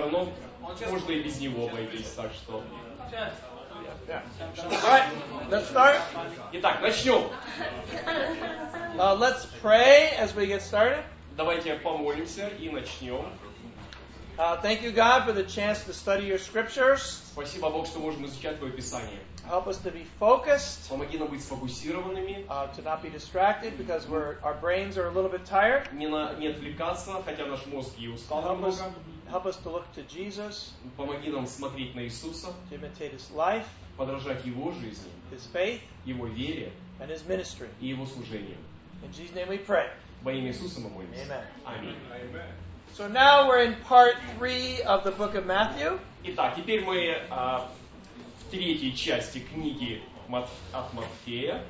но можно и без него обойтись, так что... Yeah. All right, let's start. Итак, начнем. Let's pray as we get started. Давайте помолимся и начнем. Thank you, God, for the chance to study your scriptures. Спасибо, Бог, что можем изучать Твое Писание. Help us to be focused, Помоги нам быть сфокусированными, to not be distracted because our brains are a little bit tired. не отвлекаться, хотя наш мозг и устал немного. Help us to look to Jesus, Помоги нам смотреть на Иисуса, to imitate His life, подражать Его жизни, His faith, Его вере and His ministry. и Его служению. In Jesus' name we pray. Во имя Иисуса мы молимся. Amen. Аминь. So now we're in part 3 of the book of Matthew. Итак, теперь мы в третьей части книги от Матфея.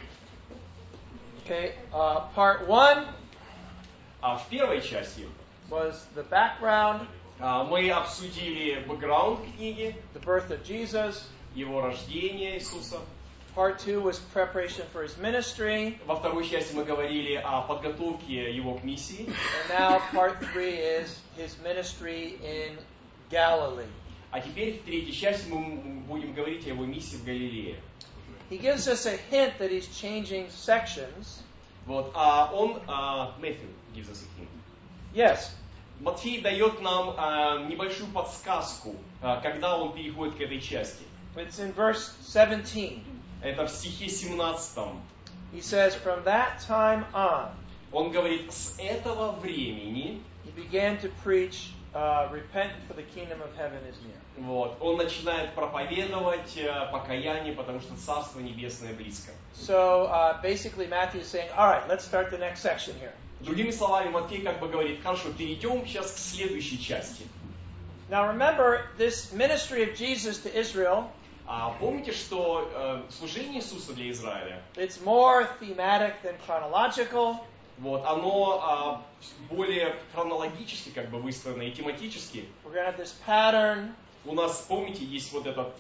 Okay, part 1 А в первой части was the background, мы обсудили бэкграунд книги, the birth of Jesus. его рождение Иисуса. Part 2 was preparation for His ministry. Во второй части мы говорили о подготовке его к миссии. And now part 3 is His ministry in Galilee. А теперь в третьей части мы будем говорить о его миссии в Галилее. He gives us a hint that He's changing sections. Вот, Matthew gives us a hint. Yes. Матфей дает нам небольшую подсказку, когда он переходит к этой части. It's in verse 17. Это в стихе 17. He says, from that time on, Он говорит, с этого времени He began to preach, repent for the kingdom of heaven is near. вот, он начинает проповедовать покаяние, потому что Царство Небесное близко. So basically Matthew is saying, all right, let's start the next section here. Другими словами, Матфей как бы говорит, хорошо, перейдем сейчас к следующей части. Now remember, this ministry of Jesus to Israel, Помните, что служение Иисуса для Израиля, it's more thematic than chronological. вот, оно более хронологически как бы выстроено и тематически. We're going to have this pattern. У нас, помните, есть вот этот,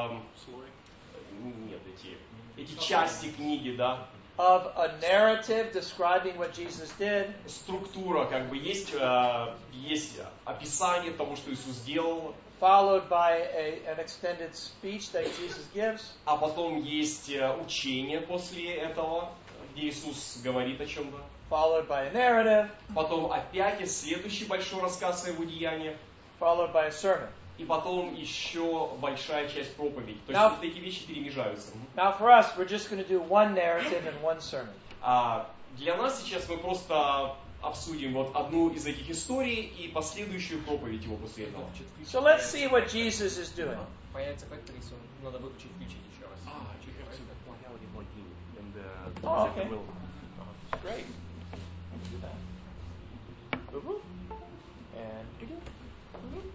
эти части книги, да, Of a narrative describing what Jesus did. структура, как бы есть описание того, что Иисус сделал, Followed by an extended speech that Jesus gives. а потом есть учение после этого, где Иисус говорит о чем-то. Followed by a narrative. Потом опять следующий большой рассказ о его деяниях. Followed by a sermon. И потом еще большая часть проповеди. То есть Now, вот эти вещи перемежаются. now for us, we're just going to do one narrative and one sermon. Для нас сейчас мы просто обсудим вот одну из этих историй и последующую проповедь его после этого. So let's see what Jesus is doing. Появится актрису, надо выключить еще раз. Oh, okay. Great. Do that. Boo-boo. And boo-boo.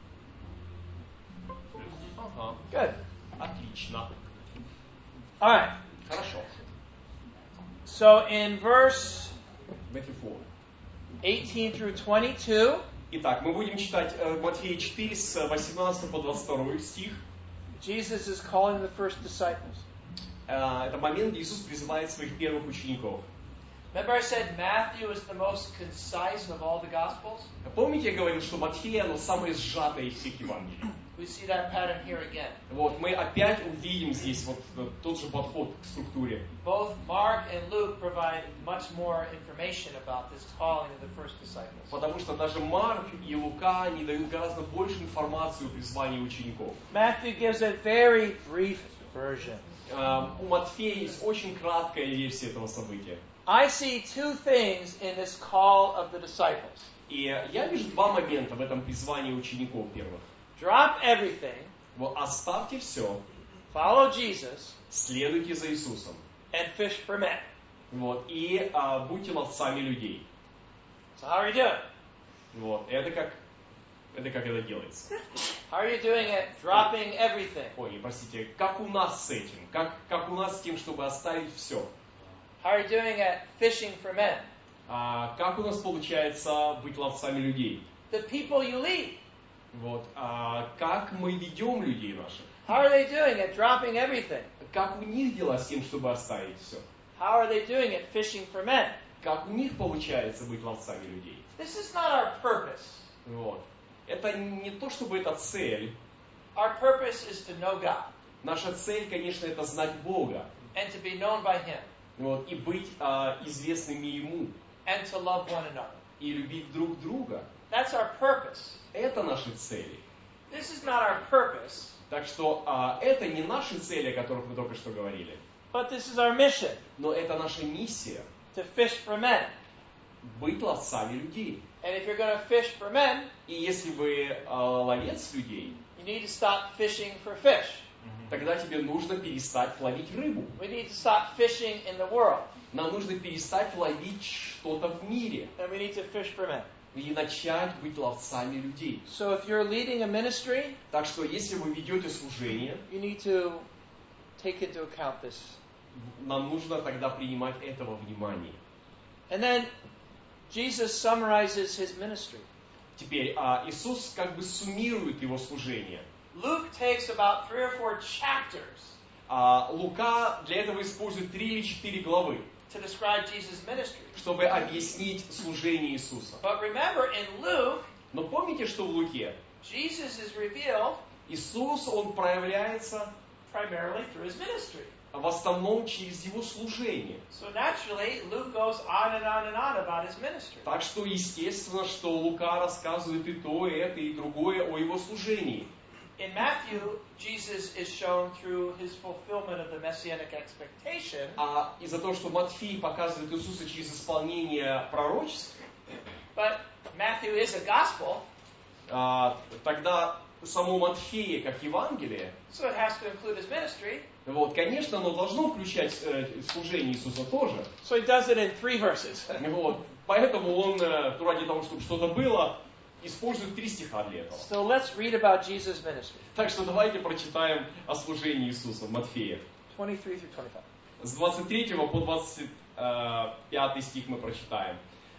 Ага. Good. Отлично. All right. Хорошо. So in verse Matthew 4. 18 through 22, Итак, мы будем читать Матфея 4 с 18 по 22 стих. Jesus is calling the first disciples. Это момент, где Иисус призывает своих первых учеников. Remember I said Matthew is the most concise of all the Gospels? Помните, я говорил, что Матфея, оно самое сжатое из всех Евангелий? We see that pattern here again. Вот, мы опять увидим здесь вот тот же подход к структуре. Both Mark and Luke provide much more information about this calling of the first disciples. Потому что даже Марк и Лука, они дают гораздо больше информации о призвании учеников. Matthew gives a very brief version. У Матфея есть очень краткая версия этого события. I see two things in this call of the disciples. И я вижу два момента в этом призвании учеников первых. Drop everything, Вот оставьте все, follow Jesus, следуйте за Иисусом. and fish for men. Вот, и будьте ловцами людей. So how are you doing? Вот, это как это делается. How are you doing it? Dropping everything. Ой, простите, как у нас с этим? Как у нас с тем, чтобы оставить все? How are you doing at fishing for men? Как у нас получается быть ловцами людей? The people you lead. Вот, как мы ведем людей наших? How are they doing at dropping everything? Как у них дела с тем, чтобы оставить все? How are they doing at fishing for men? Как у них получается быть ловцами людей? This is not our purpose. Вот. Это не то, чтобы это цель. Our purpose is to know God Наша цель, конечно, это знать Бога. and to be known by Him Вот, и быть известными Ему. and to love one another. И любить друг друга. That's our purpose. Это наши цели. This is not our purpose, Так что это не наши цели, о которых мы только что говорили. but this is our mission, Но это наша миссия. to fish for men. Быть ловцами людей. And if you're going to fish for men, И если вы ловец людей, you need to stop fishing for fish. тогда тебе нужно перестать ловить рыбу. We need to stop fishing in the world, Нам нужно перестать ловить что-то в мире. and we need to fish for men. И начать быть ловцами людей. So if you're leading a ministry, Так что если вы ведете служение, you need to take into account this. нам нужно тогда принимать этого внимания. And then Jesus summarizes his ministry. Теперь Иисус как бы суммирует его служение. Luke takes about 3 or 4 chapters Лука для этого использует 3 или 4 главы, to describe Jesus' ministry. чтобы объяснить служение Иисуса. But remember, in Luke, Но помните, что в Луке Jesus is revealed Иисус, Он проявляется primarily through his ministry. в основном через его служение. So naturally, Luke goes on and on and on about his ministry. Так что естественно, что Лука рассказывает и то, и это, и другое о его служении. In Matthew, Jesus is shown through his fulfillment of the messianic expectation. А из-за того, что Матфей показывает Иисуса через исполнение пророчеств, But Matthew is a gospel, тогда само Матфея как Евангелие, so it has to include his ministry. вот, конечно, оно должно включать служение Иисуса тоже. So he does it in 3 verses. Вот, поэтому он, ради того, чтобы что-то было, использует 3 стиха для этого. So let's read about Jesus' ministry. Так что давайте прочитаем о служении Иисуса в Матфея. 23 through 25. С 23 по 25 стих мы прочитаем.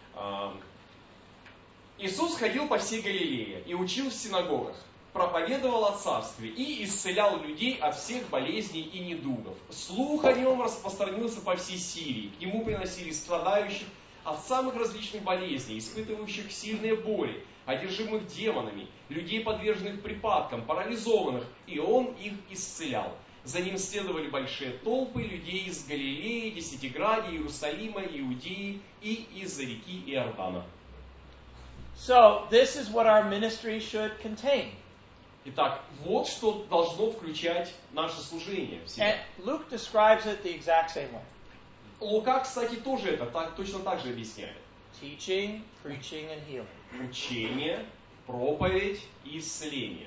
Иисус ходил по всей Галилее и учил в синагогах, проповедовал о царстве и исцелял людей от всех болезней и недугов. Слух о нем распространился по всей Сирии. К нему приносили страдающих от самых различных болезней, испытывающих сильные боли, одержимых демонами, людей, подверженных припадкам, парализованных, и он их исцелял. За ним следовали большие толпы людей из Галилеи, Десятиградия, Иерусалима, Иудеи и из-за реки Иордана. So this is what our ministry should contain. Итак, вот что должно включать наше служение в себя. And Luke describes it the exact same way. Лука, кстати, тоже это точно так же объясняет. Teaching, preaching, and healing. Учение, проповедь и исцеление.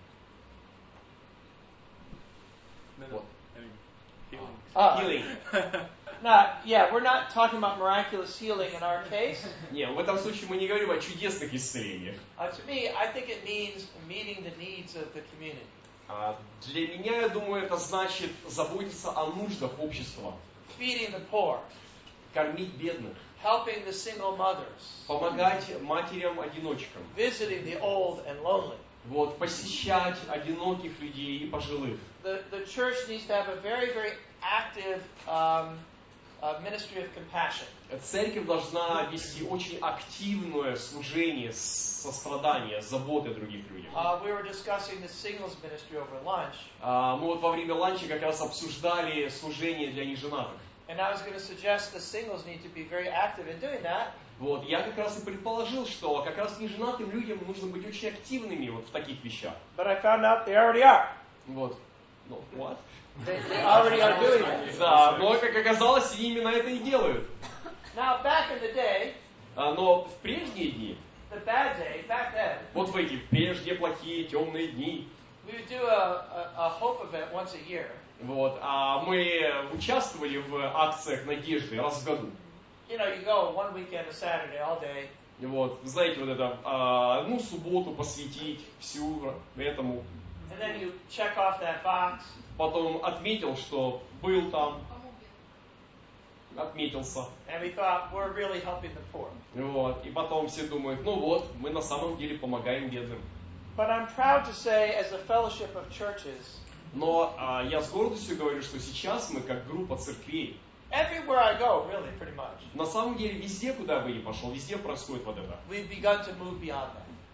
Вот. Healing. We're not talking about miraculous healing in our case. Нет, в этом случае мы не говорим о чудесных исцелениях. To me, I think it means meeting the needs of the community. Для меня, я думаю, это значит заботиться о нуждах общества. Feeding the poor. Кормить бедных. Helping the single mothers. Помогать матерям-одиночкам. Visiting the old and lonely. Вот, посещать одиноких людей и пожилых. The church needs to have a very, very active ministry of compassion. Церковь должна вести очень активное служение, сострадание, заботы о других людях. We were discussing the singles ministry over lunch. Мы вот во время ланча как раз обсуждали служение для неженатых. And I was going to suggest the singles need to be very active in doing that. Вот, я как раз и предположил, что как раз неженатым людям нужно быть очень активными вот в таких вещах. But I found out they already are. Вот. Ну, what? They already are doing it. Да, но как оказалось, они именно это и делают. Now, back in the day, Но в прежние дни, the bad days, back then, вот в эти прежние плохие темные дни, we would do a hope event once a year. вот, мы участвовали в акциях надежды раз в году. You know, you go one weekend, a Saturday, all day. Вот, знаете, вот это, одну субботу посвятить всю этому. And then you check off that box. Потом отметил, что был там, отметился. And we thought, we're really helping the poor. Вот, и потом все думают, ну вот, мы на самом деле помогаем бедным. But I'm proud to say, as a fellowship of churches, Но я с гордостью говорю, что сейчас мы как группа церквей, everywhere I go, really, pretty much, на самом деле везде, куда бы ни пошел, везде происходит вот это. we've begun to move beyond that.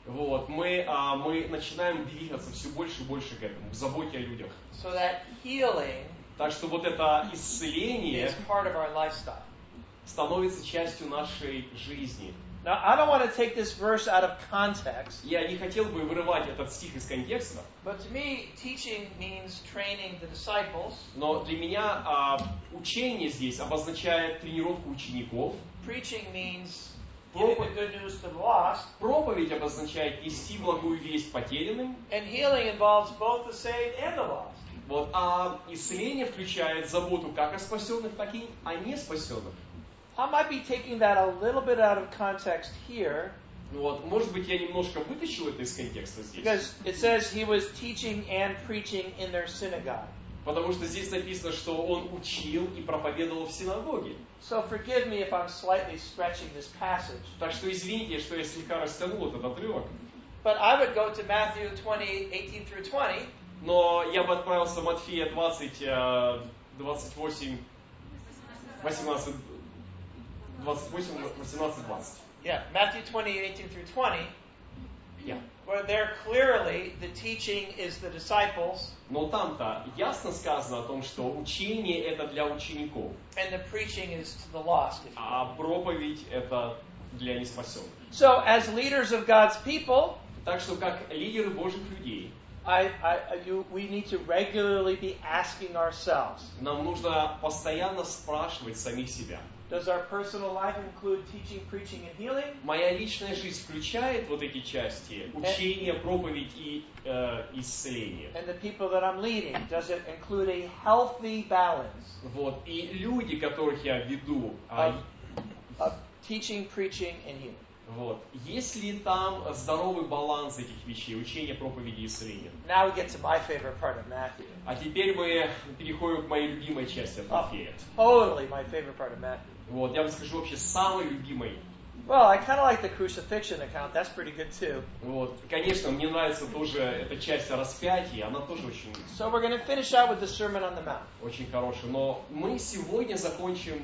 Вот, мы начинаем двигаться все больше и больше к этому, к заботе о людях. So that healing Так что вот это исцеление is part of our lifestyle. становится частью нашей жизни. Now, I don't want to take this verse out of context, Я не хотел бы вырывать этот стих из контекста, but to me, teaching means training the disciples. но для меня учение здесь обозначает тренировку учеников. Preaching means giving the good news to the lost. Проповедь обозначает нести благую весть потерянным. And healing involves both the saved and the lost. Вот, а исцеление включает заботу как о спасенных, так и о неспасенных. I might be taking that a little bit out of context here, Вот, может быть, я немножко вытащил это из контекста здесь. because it says he was teaching and preaching in their synagogue. Потому что здесь написано, что он учил и проповедовал в синагоге. So forgive me if I'm slightly stretching this passage. Так что извините, что я слегка растянул этот отрывок. But I would go to Matthew 20:18 through 20. Но я бы отправился в Матфея 20, 28, 18, 20. Yeah, Matthew 20:18 through 20, Yeah. where there clearly the teaching is the disciples Но там-то ясно сказано о том, что учение это для учеников, and the preaching is to the lost. If you will. а проповедь это для неспасенных. So, as leaders of God's people, Так что как лидеры Божьих людей, we need to regularly be asking ourselves, нам нужно постоянно спрашивать самих себя. does our personal life include teaching, preaching, and healing? Моя личная жизнь включает вот эти части: учение, проповедь и исцеление. And the people that I'm leading, does it include a healthy balance Вот. И люди, которых я веду, of teaching, preaching, and healing? вот. Есть ли там здоровый баланс этих вещей: учение, проповеди и исцеления? Now we get to my favorite part of Matthew. А теперь мы переходим к моей любимой части от Матфея. Totally my favorite part of Matthew. Вот. Я вам скажу вообще самой любимой. Well, I kind of like the crucifixion account. That's pretty good too. Вот. Конечно, мне нравится тоже эта часть о распятии, она тоже очень, So we're going to finish out with the Sermon on the Mount. очень хорошая. Но мы сегодня закончим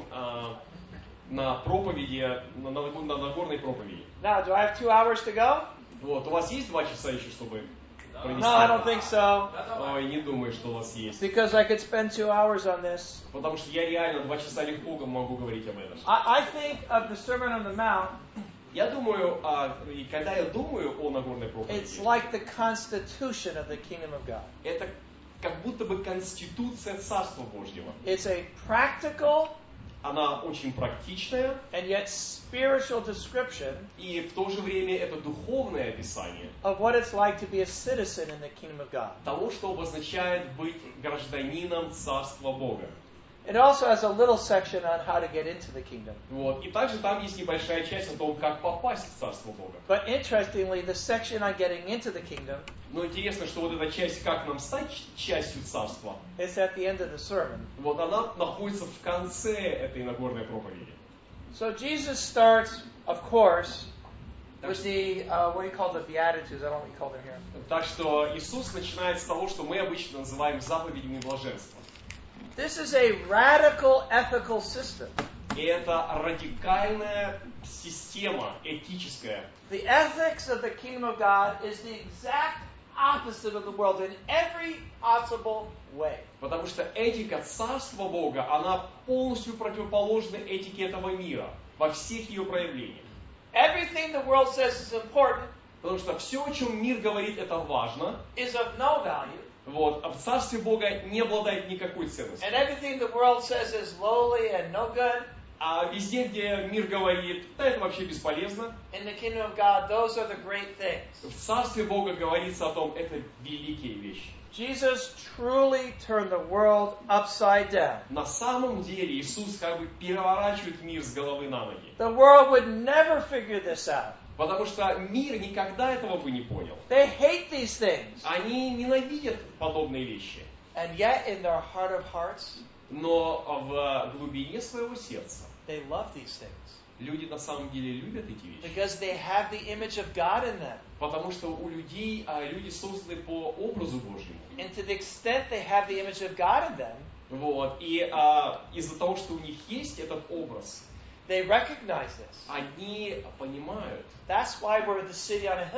на проповеди, на Нагорной проповеди. Now, do I have 2 hours to go? Вот. У вас есть 2 часа еще, чтобы провести? No, I don't think so. Ой, не думаю, что у вас есть. Because I could spend 2 hours on this. Потому что я реально 2 часа легко могу говорить об этом. I think of the Sermon on the Mount, Я думаю, и когда я думаю о Нагорной проповеди, it's like the constitution of the kingdom of God. это как будто бы конституция Царства Божьего. It's a practical Она очень практичная, and yet spiritual description и в то же время это духовное описание of what it's like to be a citizen in the kingdom of God. того, что обозначает быть гражданином Царства Бога. It also has a little section on how to get into the kingdom. Вот. И также там есть небольшая часть о том, как попасть в Царство Бога. But interestingly, the section on getting into the kingdom Но интересно, что вот эта часть, как нам стать частью Царства, is at the end of the sermon. вот она находится в конце этой Нагорной проповеди. So Jesus starts, of course, with the, what do you call the Beatitudes? I don't know what you call them here. Так что Иисус начинает с того, что мы обычно называем заповедями блаженства. This is a radical ethical system. И это радикальная система этическая. The ethics of the kingdom of God is the exact opposite of the world in every possible way. Потому что этика Царства Бога, она полностью противоположна этике этого мира во всех ее проявлениях. Everything the world says is important Потому что все, о чем мир говорит, это важно. is of no value. Вот. А в Царстве Бога не обладает никакой ценностью. And everything the world says is lowly and no good. А везде, где мир говорит, да это вообще бесполезно, In the kingdom of God, those are the great things. в Царстве Бога говорится о том, это великие вещи. Jesus truly turned the world upside down. На самом деле Иисус как бы переворачивает мир с головы на ноги. The world would never figure this out. Потому что мир никогда этого бы не понял. They hate these things. Они ненавидят подобные вещи. And yet, in their heart of hearts, Но в глубине своего сердца they love these things. люди на самом деле любят эти вещи. Because they have the image of God in them. Потому что у людей, люди созданы по образу Божьему. And to the extent they have the image of God in them, Вот. И из-за того, что у них есть этот образ, they recognize this. они понимают. That's why we're the city on a hill.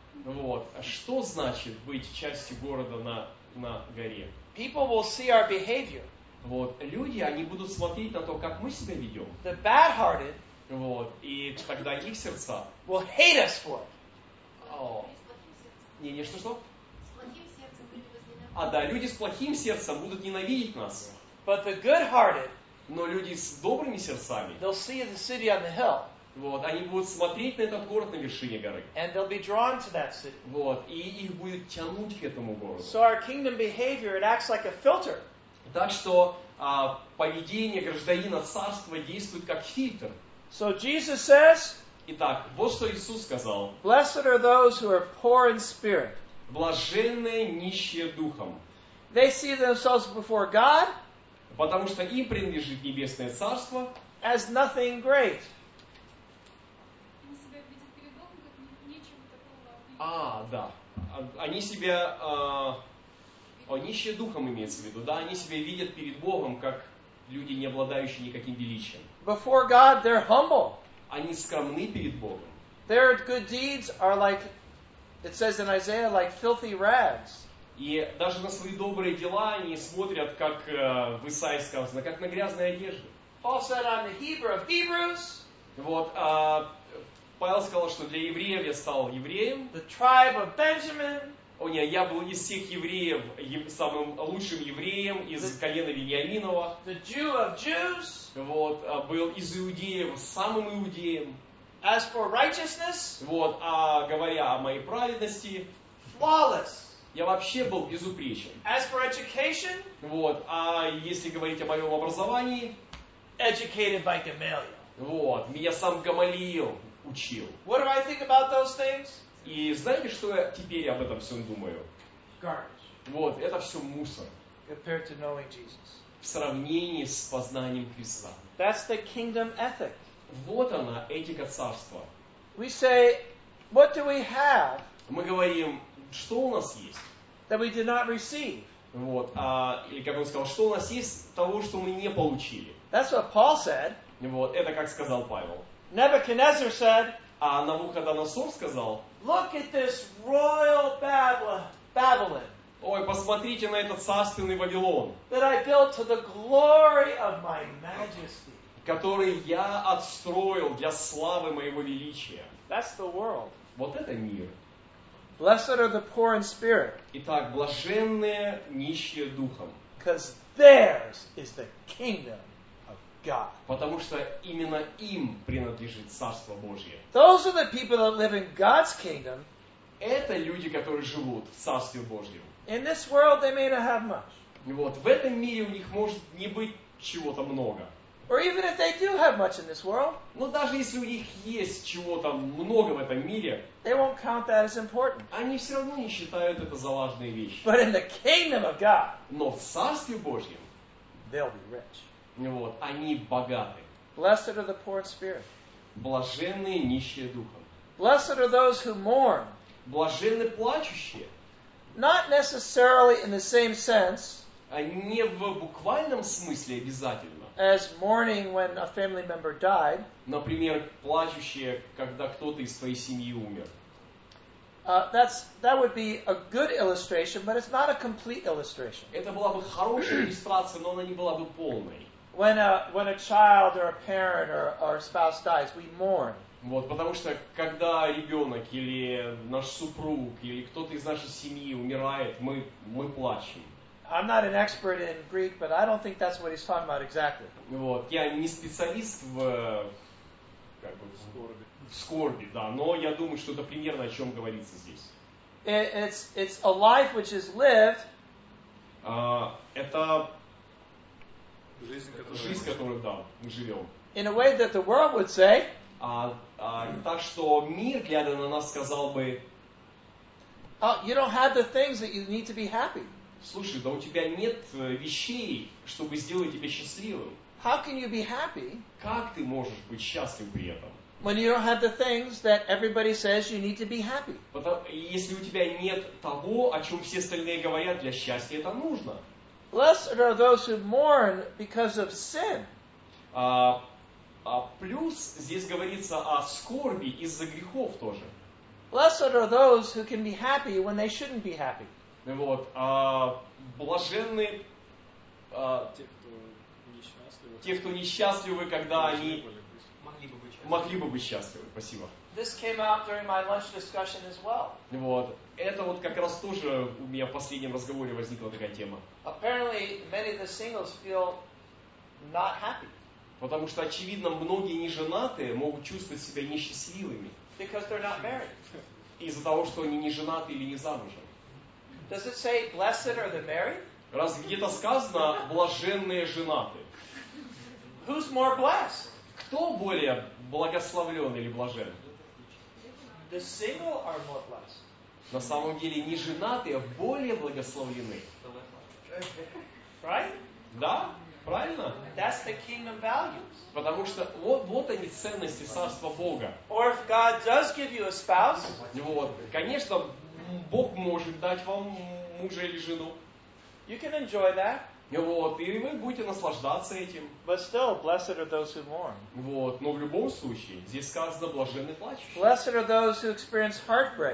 Вот. Что значит быть частью города на горе? People will see our behavior. Вот. Люди, они будут смотреть на то, как мы себя ведем. The bad-hearted Вот. И тогда их сердца... will hate us for it. О, не, что? С плохим сердцем люди возненавидят. Да, люди с плохим сердцем будут ненавидеть нас. But the good-hearted, Но люди с добрыми сердцами, they'll see the city on the hill, вот, они будут смотреть на этот город на вершине горы. and they'll be drawn to that city. Вот, и их будет тянуть к этому городу. So our kingdom behavior, it acts like a filter. Так что поведение гражданина царства действует как фильтр. So Jesus says, Итак, вот что Иисус сказал. "Blessed are those who are poor in spirit. Блаженные нищие духом, They see themselves before God потому что им принадлежит небесное царство. as nothing great." Они себя видят перед Богом, как нечего такого. Да. Они себя... нищие духом имеется в виду. Да, они себя видят перед Богом, как люди, не обладающие никаким величием. Before God, they're humble. Они скромны перед Богом. Their good deeds are like, it says in Isaiah, like filthy rags. И даже на свои добрые дела они смотрят, как в Исаии сказано, как на грязные одежды. Paul said, "I'm the Hebrew of Hebrews, Вот, Павел сказал, что для евреев я стал евреем. the tribe of Benjamin, Я был из всех евреев самым лучшим евреем, из колена Вениаминова. the Jew of Jews. Вот, был из иудеев самым иудеем. As for righteousness, Вот, говоря о моей праведности, flawless. я вообще был безупречен. As for education, Вот, если говорить о моем образовании, educated by Gamaliel. вот, меня сам Гамалиил учил. What do I think about those things? И знаете, что я теперь об этом всем думаю? Garbage Вот, это все мусор compared to knowing Jesus. в сравнении с познанием Христа. That's the kingdom ethic. Вот она, этика царства. We say, what do we have Мы говорим, что у нас есть? that we did not receive? Вот, или как он сказал, что у нас есть того, что мы не получили. That's what Paul said. Вот, это как сказал Павел. Nebuchadnezzar said, А Навуходоносор сказал, look at this royal Babylon ой, посмотрите на этот царственный Вавилон, that I built to the glory of my majesty. который я отстроил для славы моего величия. That's the world. Вот это мир. Blessed are the poor in spirit, Итак, блаженные нищие духом, because theirs is the kingdom of God. потому что именно им принадлежит Царство Божье. Those are the people that live in God's kingdom. Это люди, которые живут в Царстве Божьем. In this world, they may not have much. Вот, в этом мире у них может не быть чего-то много. Or even if they do have much in this world, Но даже если у них есть чего-то много в этом мире, they won't count that as important. они все равно не считают это за важные вещи. But in the kingdom of God, Но в Царстве Божьем, they'll be rich. вот, они богаты. Blessed are the poor in spirit. Блаженные нищие духом. Blessed are those who mourn. Блаженны плачущие. Not necessarily in the same sense Не в буквальном смысле обязательно. as mourning when a family member died. Например, плачущие, когда кто-то из твоей семьи умер. That would be a good illustration, but it's not a complete illustration. Это была бы хорошая иллюстрация, но она не была бы полной. When a child or a parent or a spouse dies, we mourn. Вот, потому что когда ребенок или наш супруг или кто-то из нашей семьи умирает, мы плачем. I'm not an expert in Greek, but I don't think that's what he's talking about exactly. Вот. Я не специалист в скорби, да, но я думаю, что это примерно о чем говорится здесь. It's a life which is lived Это жизнь, которую, да, мы живем. in a way that the world would say, Так что мир, глядя на нас, сказал бы, you don't have the things that you need to be happy. слушай, да у тебя нет вещей, чтобы сделать тебя счастливым. How can you be happy Как ты можешь быть счастлив при этом? when you don't have the things that everybody says you need to be happy? Если у тебя нет того, о чем все остальные говорят, для счастья это нужно. Blessed are those who mourn because of sin. Плюс здесь говорится о скорби из-за грехов тоже. Blessed are those who can be happy when they shouldn't be happy. Вот. Блаженны те, кто несчастливы, когда они могли бы быть счастливы. Спасибо. This came out during my lunch discussion as well. Вот. Это вот как раз тоже у меня в последнем разговоре возникла такая тема. Apparently, many of the singles feel not happy Потому что, очевидно, многие неженатые могут чувствовать себя несчастливыми because they're not married. из-за того, что они не женаты или не замужем. Does it say, blessed are the married? Раз где-то сказано «блаженные женатые», Who's more blessed? кто более благословлен или блажен? The single are more blessed. На самом деле неженатые более благословлены. Right? Да? Правильно? That's the kingdom values. Потому что вот они ценности Царства Бога. Or if God does give you a spouse, Вот. Конечно, Бог может дать вам мужа или жену. you can enjoy that. Вот. И вы будете наслаждаться этим. But still, blessed are those who mourn. Вот. Но в любом случае, здесь сказано блаженный плачущий. Blessed are those who experience heartbreak.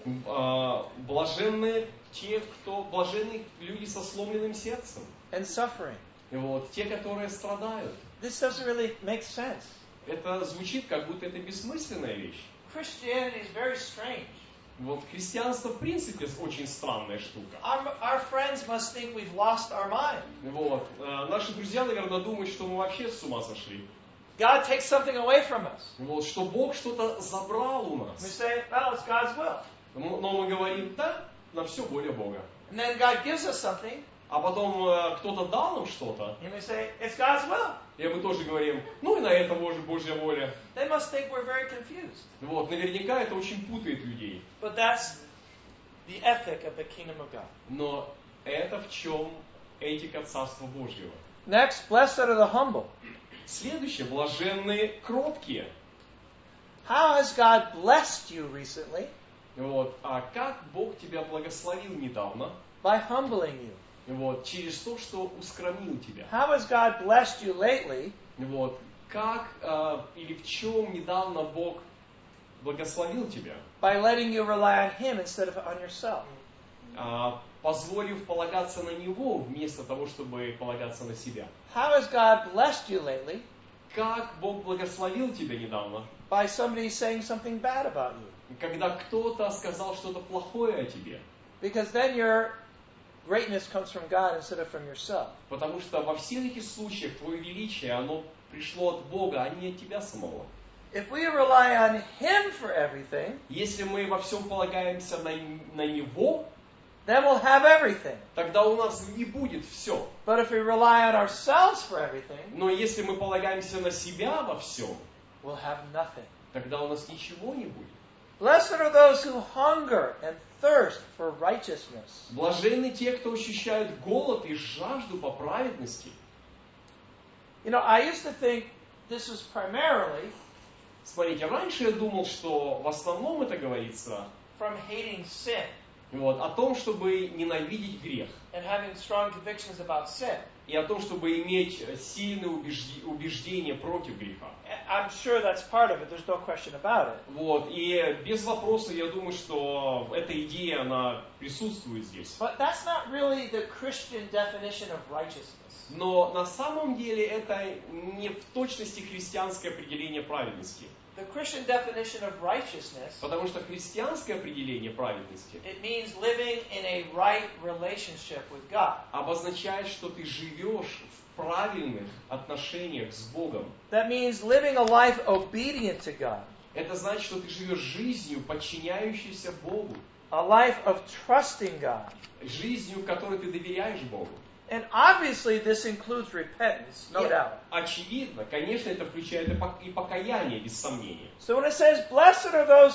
Блаженны блаженны люди со сломленным сердцем. And suffering. Вот. Те, которые страдают. This doesn't really make sense. Это звучит, как будто это бессмысленная вещь. Christianity is very strange. Вот христианство, в принципе, очень странная штука. Our friends must think we've lost our mind. Вот. Наши друзья, наверное, думают, что мы вообще с ума сошли. God takes something away from us. Вот, что Бог что-то забрал у We нас. say, well, it's God's will. Но мы говорим, да, на все воля Бога. And then God gives us something, А потом кто-то дал нам что-то, and we say, it's God's will. и мы тоже говорим, ну и на это Божья воля. They must think we're very confused. Вот, наверняка это очень путает людей. But that's the ethic of the kingdom of God. Но это в чем этика Царства Божьего. Next, blessed are the humble. Следующее, блаженные кроткие. How has God blessed you recently? Вот. А как Бог тебя благословил недавно? By humbling you. Вот. Через то, что ускромил тебя. How has God blessed you lately? Вот. Как или в чем недавно Бог благословил тебя? By letting you rely on Him instead of on yourself. Позволив полагаться на Него вместо того, чтобы полагаться на себя. How has God blessed you lately? Как Бог благословил тебя недавно? By somebody saying something bad about you. Когда кто-то сказал что-то плохое о тебе. Because then your greatness comes from God instead of from yourself. Потому что во всех этих случаях твое величие, оно пришло от Бога, а не от тебя самого. If we rely on Him for everything, Если мы во всем полагаемся на Него, then we'll have everything. тогда у нас не будет все. But if we rely on ourselves for everything, Но если мы полагаемся на себя во всем, we'll have nothing. тогда у нас ничего не будет. Blessed are those who hunger and thirst for righteousness. Блаженны те, кто ощущают голод и жажду по праведности. You know, I used to think this was primarily Смотрите, раньше я думал, что в основном это говорится from hating sin о том, чтобы ненавидеть грех. and having strong convictions about sin. И о том, чтобы иметь сильные убеждения против греха. I'm sure that's part of it. There's no question about it. Вот. И без вопроса, я думаю, что эта идея, она присутствует здесь. But that's not really the Christian definition of righteousness. Но на самом деле это не в точности христианское определение праведности. The Christian definition of righteousness, Потому что христианское определение праведности it means living in a right relationship with God. обозначает, что ты живешь в правильных отношениях с Богом. That means living a life obedient to God. Это значит, что ты живешь жизнью, подчиняющейся Богу. A life of trusting God. Жизнью, в которой ты доверяешь Богу. And obviously this includes repentance, no И doubt. очевидно, конечно, это включает и покаяние, без сомнения. So when it says, blessed are those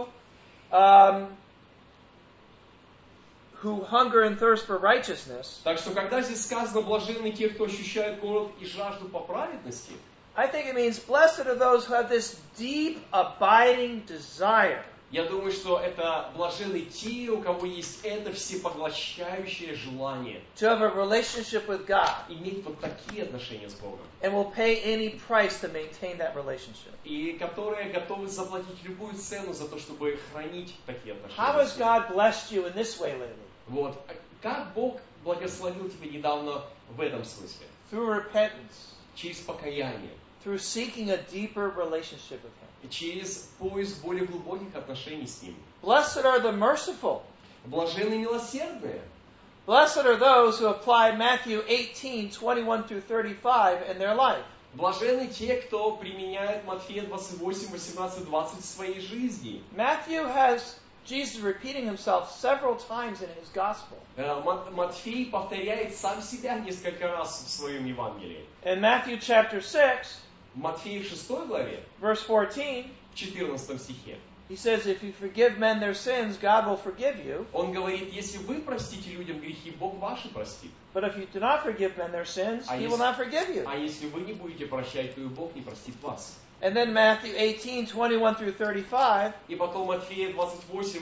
who hunger and thirst for righteousness, Так что, когда здесь сказано «блаженны те, кто ощущает голод и жажду по праведности», I think it means blessed are those who have this deep, abiding desire Я думаю, что это блаженны те, у кого есть это всепоглощающее желание to have a relationship with God иметь вот такие отношения с Богом. and will pay any price to maintain that relationship. И которые готовы заплатить любую цену за то, чтобы хранить такие отношения. How has God blessed you in this way lately? Вот. Как Бог благословил тебя недавно в этом смысле? Through repentance, Через покаяние. through seeking a deeper relationship with Him. Через поиск более глубоких отношений с Ним. Blessed are the merciful. Блаженны милосердные. Blessed are those who apply Matthew 18:21-35 in their life. Блаженны те, кто применяет Матфея 28, 18, 20 в своей жизни. Matthew has Jesus repeating himself several times in his gospel. Матфей повторяет сам себя несколько раз в своем Евангелии. In Matthew chapter 6, В Матфея 6 главе, verse 14, в 14 стихе, he says, if you forgive men their sins, God will forgive you. он говорит, если вы простите людям грехи, Бог ваши простит. But if you do not forgive men their sins, He will not forgive you. А если вы не будете прощать, то и Бог не простит вас. And then Matthew 18:21-35, И потом Матфея 28,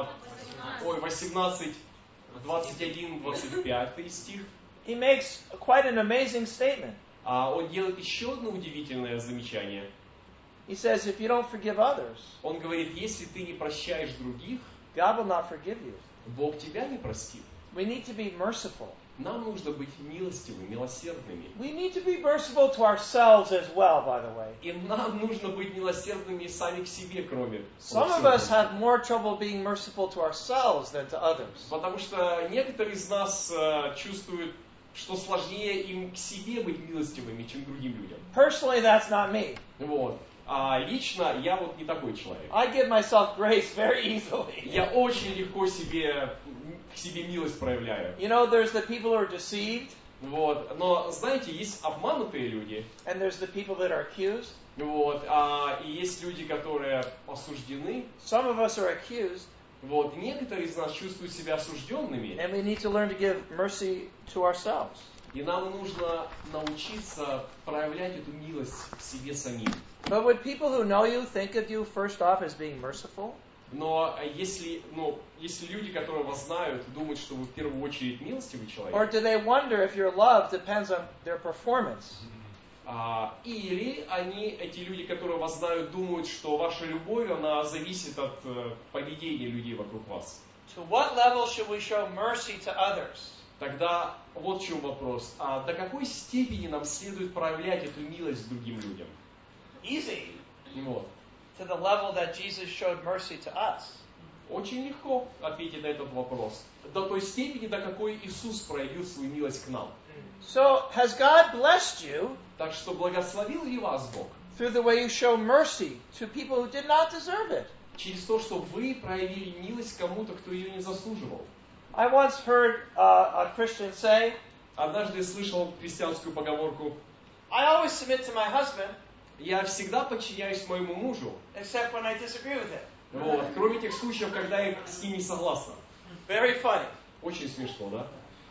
18, 21, 25 стих. he makes quite an amazing statement. Он делает еще одно удивительное замечание. He says, if you don't forgive others, Он говорит, если ты не прощаешь других, God will not forgive you. Бог тебя не простит. We need to be merciful. Нам нужно быть милостивыми, милосердными. We need to be merciful to ourselves as well, by the way. И нам нужно быть милосердными сами к себе, кроме Some of us have more trouble being merciful to ourselves than to others. Потому что некоторые из нас чувствуют, что сложнее им к себе быть милостивыми, чем другим людям. Personally, that's not me. Вот. А лично я вот не такой человек. I give myself grace very easily. Я очень легко к себе милость проявляю. You know, there's the people who are deceived, Вот. Но, знаете, есть обманутые люди. and there's the people that are accused. Вот. И есть люди, которые осуждены. Some of us are accused, Вот. Некоторые из нас чувствуют себя осужденными. and we need to learn to give mercy to ourselves. И нам нужно научиться проявлять эту милость к себе самим. But would people who know you think of you first off as being merciful? Но если люди, которые вас знают, думают, что вы в первую очередь милостивый человек, Or do they wonder if your love depends on their performance? или эти люди, которые вас знают, думают, что ваша любовь, она зависит от поведения людей вокруг вас. To what level should we show mercy to others? Тогда вот в чем вопрос. До какой степени нам следует проявлять эту милость другим людям? Easy. Вот. To the level that Jesus showed mercy to us. Очень легко ответить на этот вопрос. До той степени, до какой Иисус проявил свою милость к нам. So, has God blessed you Так что благословил ли вас Бог? through the way you show mercy to people who did not deserve it? Через то, что вы проявили милость кому-то, кто ее не заслуживал. I once heard a Christian say, Однажды я слышал христианскую поговорку: I always submit to my husband, «Я всегда подчиняюсь моему мужу, except when I disagree with him. вот, кроме тех случаев, когда я с ним не согласна». Very funny. Очень смешно, да?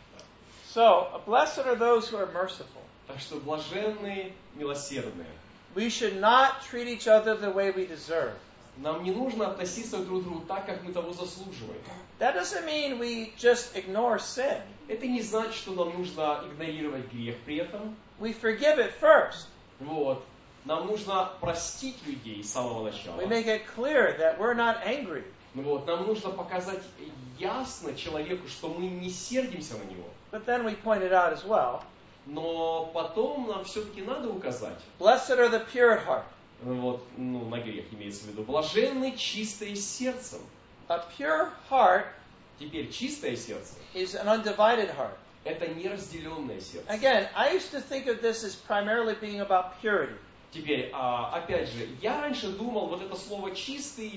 So, blessed are those who are merciful. Так что блаженные, милосердные. We should not treat each other the way we deserve. Нам не нужно относиться друг к другу так, как мы того заслуживаем. That doesn't mean we just ignore sin. Это не значит, что нам нужно игнорировать грех при этом. We forgive it first. Вот. Нам нужно простить людей с самого начала. We make it clear that we're not angry. Вот. Нам нужно показать ясно человеку, что мы не сердимся на него. But then we point it out as well. Но потом нам все-таки надо указать. Blessed are the pure at heart. Вот, на грех имеется в виду. Блаженны чистые сердцем. A pure heart Теперь чистое сердце is an undivided heart. — это неразделенное сердце. Again, I used to think of this as primarily being about purity. Теперь, опять же, я раньше думал, вот это слово «чистый»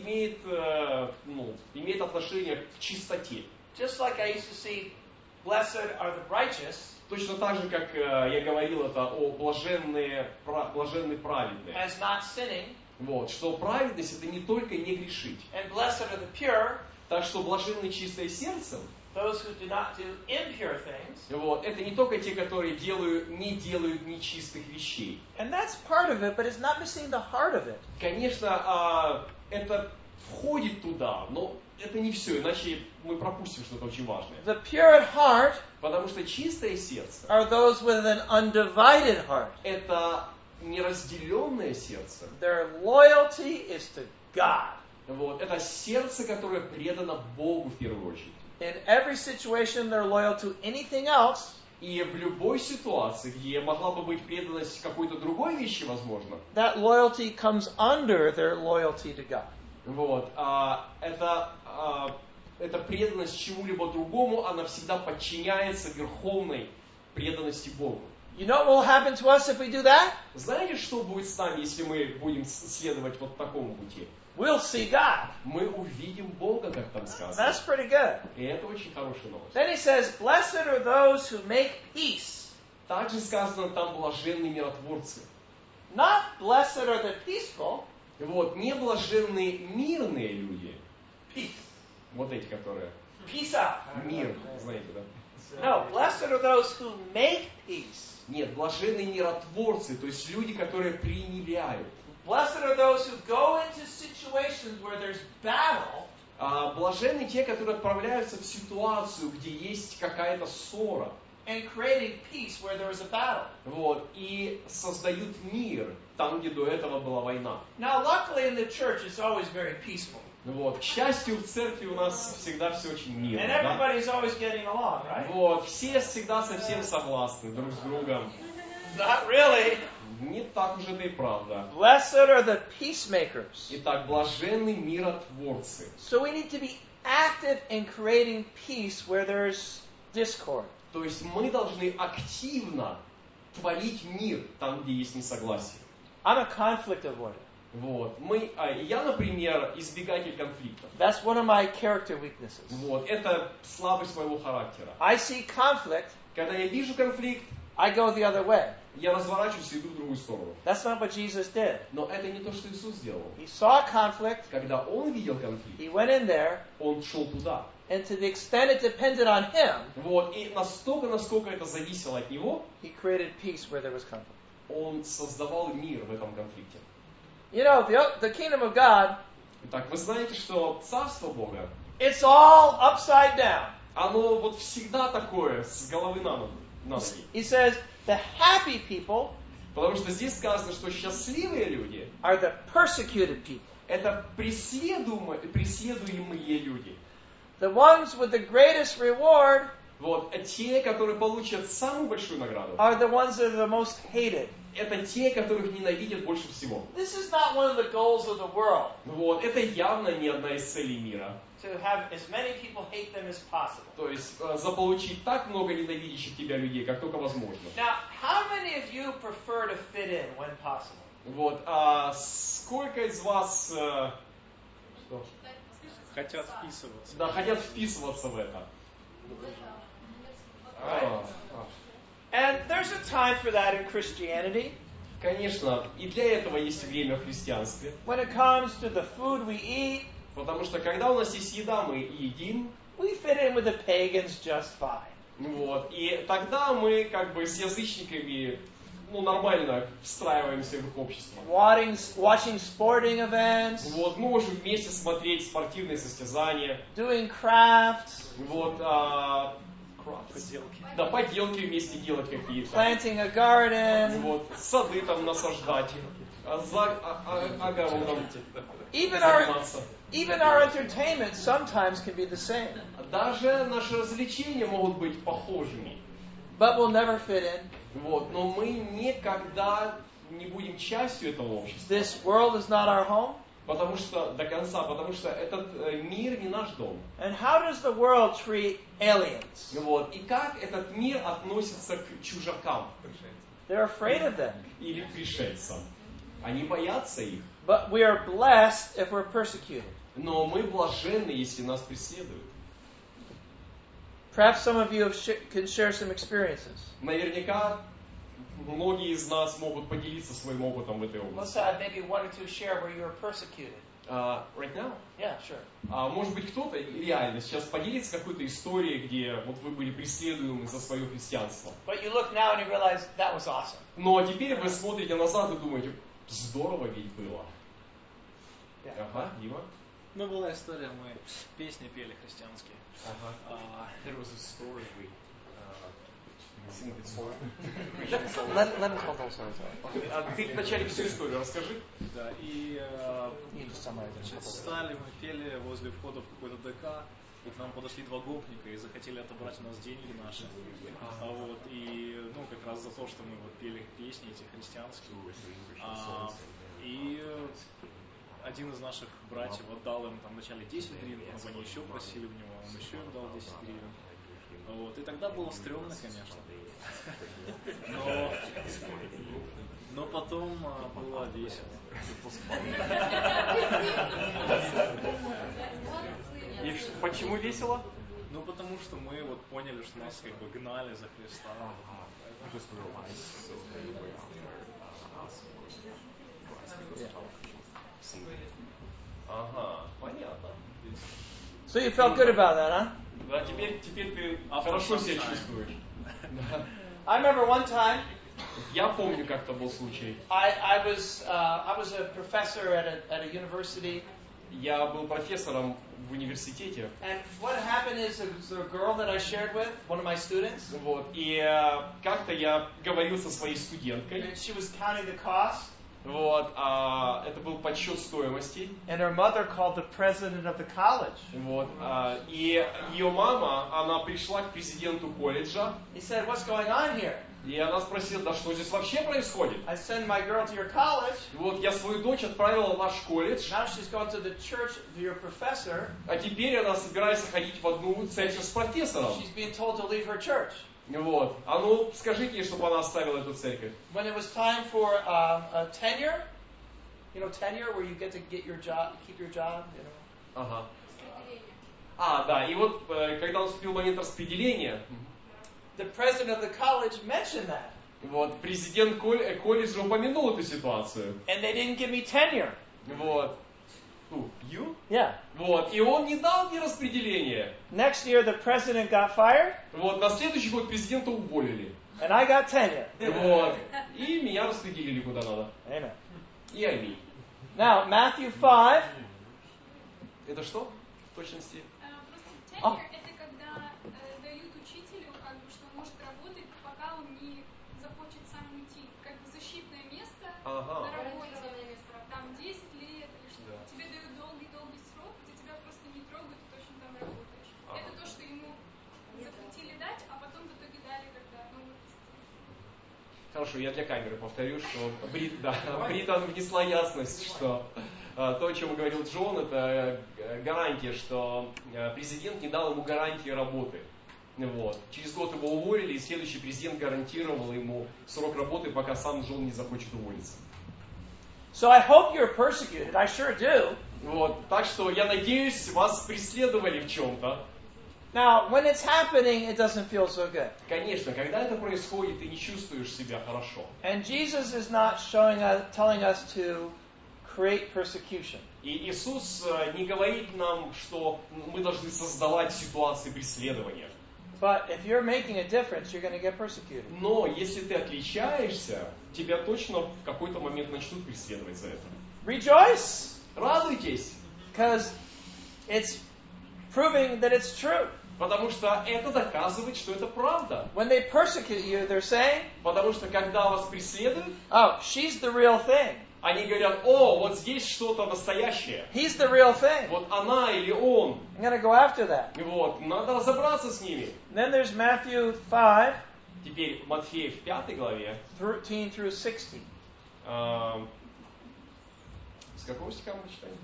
имеет отношение к чистоте. Just like I used to see, blessed are the righteous, Точно так же, как я говорил это о блаженные праведные. as not sinning, Вот, что праведность — это не только не грешить. and blessed are the pure, Так что блаженны чистое сердцем, those who do not do impure things. вот, это не только те, которые не делают нечистых вещей. And that's part of it, but it's not missing the heart of it. Конечно, это входит туда, но это не все, иначе мы пропустим что-то очень важное. The pure at heart Потому что чистое сердце are those with an undivided heart. – это неразделенное сердце. Their loyalty is to God. Вот. Это сердце, которое предано Богу в первую очередь. In every situation, they're loyal to anything else. И в любой ситуации, где могла бы быть преданность какой-то другой вещи, возможно, That loyalty comes under their loyalty to God. вот, эта преданность чему-либо другому, она всегда подчиняется верховной преданности Богу. You know what will happen to us if we do that? Знаете, что будет с нами, если мы будем следовать вот такому пути? We'll see God. Мы увидим Бога, как там сказано. That's pretty good. И это очень хорошая новость. Then he says, blessed are those who make peace. Также сказано там блаженные миротворцы. Not blessed are the peaceful. Вот, не блаженные мирные люди. Peace. Вот эти, которые Peace out. мир, знаете, да? No, blessed are those who make peace. Нет, блаженные миротворцы, то есть люди, которые примиряют. Blessed are those who go into situations where there's battle. Блаженны те, которые отправляются в ситуацию, где есть какая-то ссора. And creating peace where there was a battle. Вот, и создают мир там, где до этого была война. Now, luckily in the church, it's always very peaceful. Вот, к счастью, в церкви у нас всегда все очень мирно. And Да? everybody's always getting along, right? Вот, все всегда совсем согласны друг с другом. Not really. Не так уж это и правда. Blessed are the peacemakers. Итак, блаженны миротворцы. So we need to be active in creating peace where there's discord. То есть мы должны активно творить мир там, где есть несогласие. I'm a conflict avoider. Вот. Я, например, избегатель конфликтов. That's one of my character weaknesses. Вот. Это слабость моего характера. I see conflict, Когда я вижу конфликт, I go the other way. я разворачиваюсь и иду в другую сторону. That's not what Jesus did. Но это не то, что Иисус сделал. He saw conflict, Когда Он видел конфликт, he went in there, Он шел туда. and to the extent it depended on him, Вот. И настолько, насколько это зависело от Него, he created peace where there was conflict. Он создавал мир в этом конфликте. You know, the kingdom of God, Итак, вы знаете, что Царство Бога, it's all upside down. оно вот всегда такое, с головы на ноги. He says, the happy people Потому что здесь сказано, что счастливые люди are the persecuted people. – это преследуемые люди. The ones with the greatest reward Вот. А те, которые получат самую большую награду, are the ones that are the most hated. это те, которых ненавидят больше всего. This is not one of the goals of the world, Вот. Это явно не одна из целей мира. to have as many people hate them as possible. То есть заполучить так много ненавидящих тебя людей, как только возможно. Now, how many of you prefer to fit in when possible? Вот. Сколько из вас Хотят вписываться. хотят вписываться в это? And there's a time for that in Christianity. Конечно, и для этого есть время в христианстве. When it comes to the food we eat, Потому что когда у нас есть еда, мы едим. we fit in with the pagans just fine. Вот. И тогда мы как бы с язычниками нормально встраиваемся в их общество. Watching sporting events, Вот. Мы можем вместе смотреть спортивные состязания. doing crafts, Вот. Поделки. Да, поделки вместе делать какие-то. planting a garden. Вот. Сады там насаждать. Огородом Even заниматься. our entertainment sometimes can be the same, Даже наши развлечения могут быть похожими. but we'll never fit in. Вот. Но мы никогда не будем частью этого общества. This world is not our home. Потому что этот мир не наш дом. And how does the world treat aliens? Вот. И как этот мир относится к чужакам They're afraid of them. или к пришельцам? Они боятся их. But we are blessed if we're persecuted. Но мы блаженны, если нас преследуют. Perhaps some of you can share some experiences. Наверняка многие из нас могут поделиться своим опытом в этой Let's области. have maybe one or two share where you were persecuted. Right now? Yeah, sure. Может быть, кто-то реально сейчас поделится какой-то историей, где вот вы были преследуемы за свое христианство. But you look now and you realize that was awesome. Но теперь вы смотрите назад и думаете, здорово ведь было. Yeah. Ага, Дима. Ну, была история, мы песни пели христианские. There was a story we sing the song. Let him tell those stories. А ты вначале всю историю расскажи. Да, и стали, мы пели возле входа в какой-то ДК, и к нам подошли два гопника и захотели отобрать у нас деньги наши. Вот, и, ну, как раз за то, что мы вот пели песни эти христианские. И один из наших братьев отдал им там вначале 10 гривен, потом они еще просили у него, он еще им дал 10 гривен. Вот, и тогда было стрёмно, конечно. Но потом было весело. И почему весело? Ну, потому что мы вот поняли, что нас как бы гнали за Христа. Ага, понятно. So you felt good about that, huh? Да, теперь ты хорошо себя чувствуешь. I remember one time. Я помню, как-то был случай. I was a professor at a university. Я был профессором в университете. And what happened is there was a girl that I shared with, one of my students. Вот, и как-то я говорил со своей студенткой. And she was counting the cost. Вот, это был подсчет стоимости. And her mother called the president of the college. Вот, и ее мама, она пришла к президенту колледжа. He said, "What's going on here?" И она спросила, да что здесь вообще происходит? I sent my girl to your college. Вот я свою дочь отправила в ваш колледж. Now she's going to the church to your professor. А теперь она собирается ходить в одну церковь с профессором. She's being told to leave her church. Вот. А ну, скажите ей, чтобы она оставила эту церковь. When it was time for a tenure, you know, tenure where you get to get your job, keep your job, you know. Ага. Да, и вот, когда наступил момент распределения, the president of the college mentioned that. Вот, президент колледжа упомянул эту ситуацию. And they didn't give me tenure. Вот. You? Yeah. Вот, и он не дал мне распределения. Next year the president got fired. Вот, на следующий год президента уволили. And I got tenure. Вот. И меня распределили куда надо. Amen. И аминь. Now, Matthew 5. Это что? В точности? Просто tenure это когда дают учителю, как бы, что он может работать, пока он не захочет сам уйти. Как бы защитное место на работе. Там 10 лет или что. Да. Тебе дают долгий-долгий срок, где тебя просто не трогают, и точно там работаешь. Это то, что ему запретили дать, а потом в итоге дали, когда Хорошо, я для камеры повторю, что Брита внесла ясность, что то, о чем говорил Джон, это гарантия, что президент не дал ему гарантии работы. Вот. Через год его уволили, и следующий президент гарантировал ему срок работы, пока сам Джон не захочет уволиться. So I hope you're persecuted. I sure do. Вот. Так что я надеюсь, вас преследовали в чем-то. Now, when it's happening, it doesn't feel so good. Конечно, когда это происходит, ты не чувствуешь себя хорошо. And Jesus is not telling us to create persecution. И Иисус не говорит нам, что мы должны создавать ситуации преследования. But if you're making a difference, you're going to get persecuted. Но если ты отличаешься, тебя точно в какой-то момент начнут преследовать за это. Rejoice! Радуйтесь! Because it's proving that it's true. Потому что это доказывает, что это правда. When they persecute you, they're saying, Потому что когда вас преследуют, "Oh, she's the real thing. они говорят, о, вот здесь что-то настоящее. He's the real thing. Вот она или он. I'm going to go after that." Вот, надо разобраться с ними. Then there's Matthew 5, Теперь Матфея в 5 главе. 13 through 16. С какого стиха мы читаем?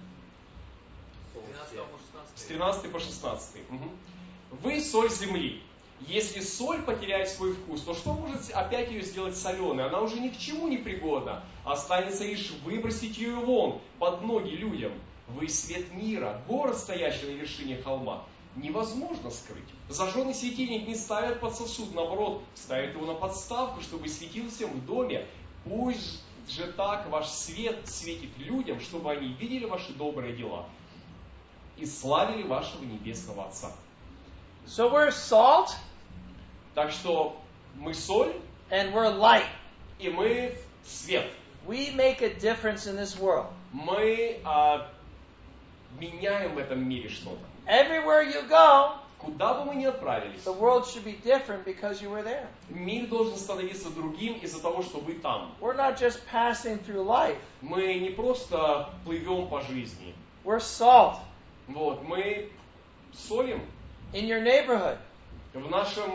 С 13 по 16. Угу. Вы соль земли. Если соль потеряет свой вкус, то что может опять ее сделать соленой? Она уже ни к чему не пригодна. Останется лишь выбросить ее вон, под ноги людям. Вы свет мира, город, стоящий на вершине холма. Невозможно скрыть. Зажженный светильник не ставят под сосуд, наоборот, ставят его на подставку, чтобы светил всем в доме. Пусть же так ваш свет светит людям, чтобы они видели ваши добрые дела и славили вашего небесного Отца. So we're salt. Так что мы соль, And we're light. и мы свет. We make a difference in this world. Мы меняем в этом мире что-то. Everywhere you go, Куда бы мы ни отправились, the world should be different because you were there. мир должен становиться другим из-за того, что вы там. We're not just passing through life. Мы не просто плывем по жизни. We're salt Вот, мы солим in your neighborhood, в нашем,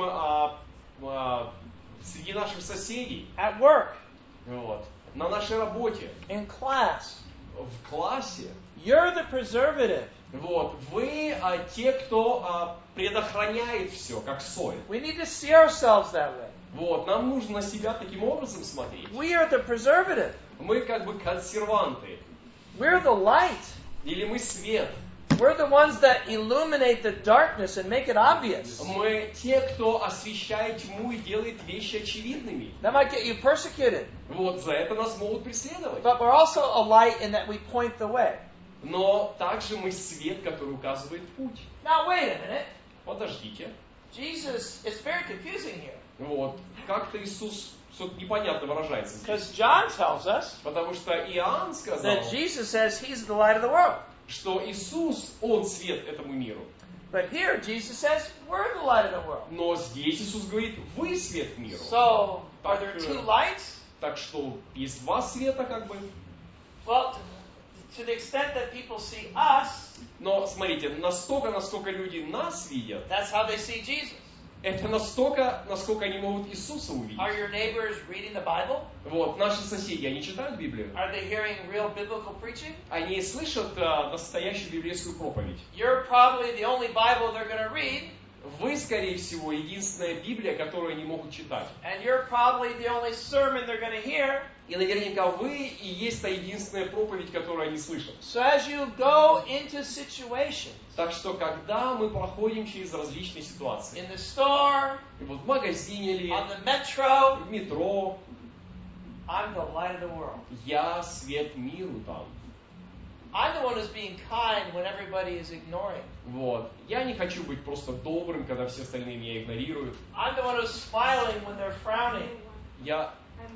среди наших соседей, at work, вот, на нашей работе, in class. в классе. You're the preservative. Вот, вы те, кто предохраняет все, как соль. We need to see ourselves that way. Вот, нам нужно на себя таким образом смотреть. We are the preservative. Мы как бы консерванты. We're the light. Или мы свет. We're the ones that illuminate the darkness and make it obvious. Мы те, кто освещает тьму и делает вещи очевидными. That might get you persecuted. Вот, за это нас могут преследовать. But we're also a light in that we point the way. Но также мы свет, который указывает путь. Now wait a minute. Подождите. Jesus, it's very confusing here. Вот, как-то Иисус все непонятно выражается здесь. Because John tells us Потому что Иоанн сказал, that Jesus says he's the light of the world. что Иисус, Он свет этому миру. But here Jesus says we're the light of the world. Но здесь Иисус говорит, вы свет миру. So, are there two lights? Так что есть два света, как бы. Well, to the extent that people see us, Но смотрите, настолько, насколько люди нас видят, that's how they see Jesus. это настолько, насколько они могут Иисуса увидеть. Are your neighbors reading the Bible? Вот, наши соседи, они читают Библию? Are they hearing real biblical preaching? Они слышат настоящую библейскую проповедь? You're probably the only Bible they're going to read. Вы, скорее всего, единственная Библия, которую они могут читать. And you're probably the only sermon they're going to hear. И наверняка вы и есть та единственная проповедь, которую они слышат. So as you go into situations, Так что, когда мы проходим через различные ситуации, in the store, и вот в магазине или on the metro, в метро, I'm the light of the world. я свет миру там. I'm the one who's being kind when everybody is ignoring. Вот. Я не хочу быть просто добрым, когда все остальные меня игнорируют. I'm the one who's smiling when they're frowning. Я,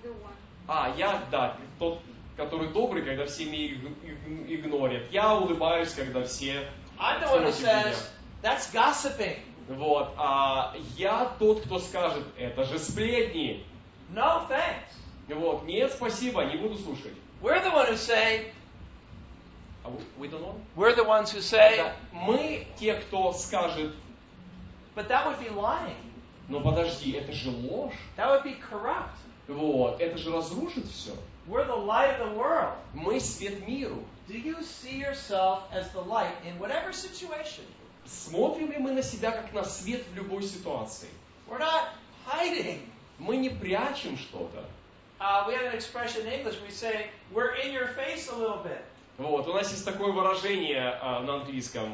тот, который добрый, когда все меня игнорят. Я улыбаюсь, когда все I'm the one who против меня. says, that's gossiping. Вот. А я тот, кто скажет, это же сплетни. No thanks. Вот. Нет, спасибо, не буду слушать. We're the one who say, We don't know? we're the ones who say, Да. Мы те, кто скажет, but that would be lying. но подожди, это же ложь. That would be corrupt. Вот. Это же разрушит все. We're the light of the world. Мы свет миру. Do you see yourself as the light in whatever situation? Смотрим ли мы на себя как на свет в любой ситуации? We're not hiding. Мы не прячем что-то. We have an expression in English. We say, we're in your face a little bit. Вот, у нас есть такое выражение на английском.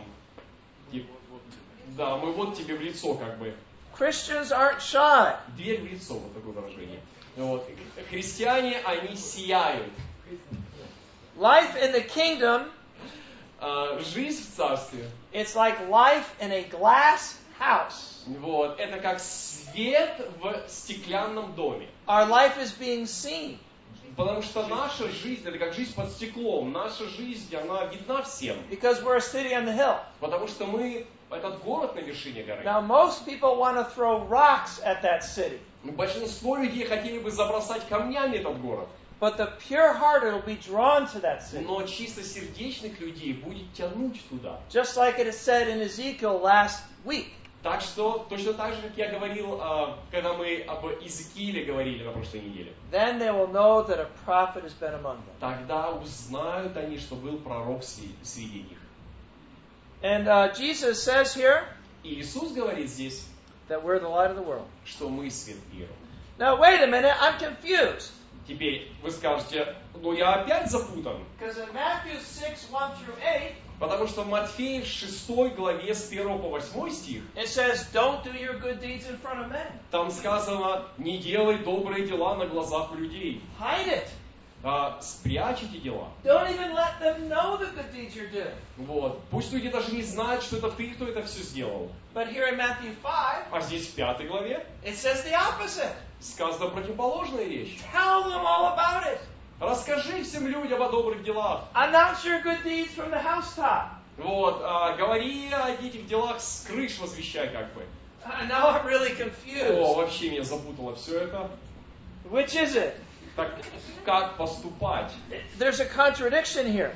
Да, мы вот тебе в лицо как бы. Christians aren't shy. Дверь в лицо, вот такое выражение. Вот. Христиане, они сияют. Life in the kingdom, Жизнь в царстве. it's like life in a glass house. Вот. Это как свет в стеклянном доме. Our life is being seen. Потому что наша жизнь, это как жизнь под стеклом. Наша жизнь, она видна всем. Because we're a city on the hill. Потому что мы, этот город на вершине горы. Now, most people want to throw rocks at that city. Большинство людей хотели бы забросать камнями этот город. But the pure-hearted will be drawn to that city. Но чистосердечных людей будет тянуть туда. Just like it is said in Ezekiel last week. Так что, точно так же, как я говорил, когда мы об Иезекииле говорили на прошлой неделе. Then they will know that a prophet has been among them. Тогда узнают они, что был пророк среди них. And Jesus says here И Иисус говорит здесь, that we're the light of the world. что мы свет мира. Now, wait a minute, I'm confused. Теперь вы скажете, ну я опять запутан. Because in Matthew 6, 1-8, Потому что в Матфея в 6 главе с 1 по 8 стих, it says, don't do your good deeds in front of men. там сказано, не делай добрые дела на глазах у людей. Hide it. Спрячь эти дела. Don't even let them know the good deeds you're doing. Вот. Пусть люди даже не знают, что это ты, кто это все сделал. But here in Matthew 5, А здесь в 5 главе it says the opposite. сказана противоположная речь. Tell them all about it. Расскажи всем людям о добрых делах. Announce your good deeds from the housetop. Вот, говори о этих делах с крыш возвещай как бы. Now I'm really confused. О, вообще меня запутало все это. Which is it? Так как поступать? There's a contradiction here.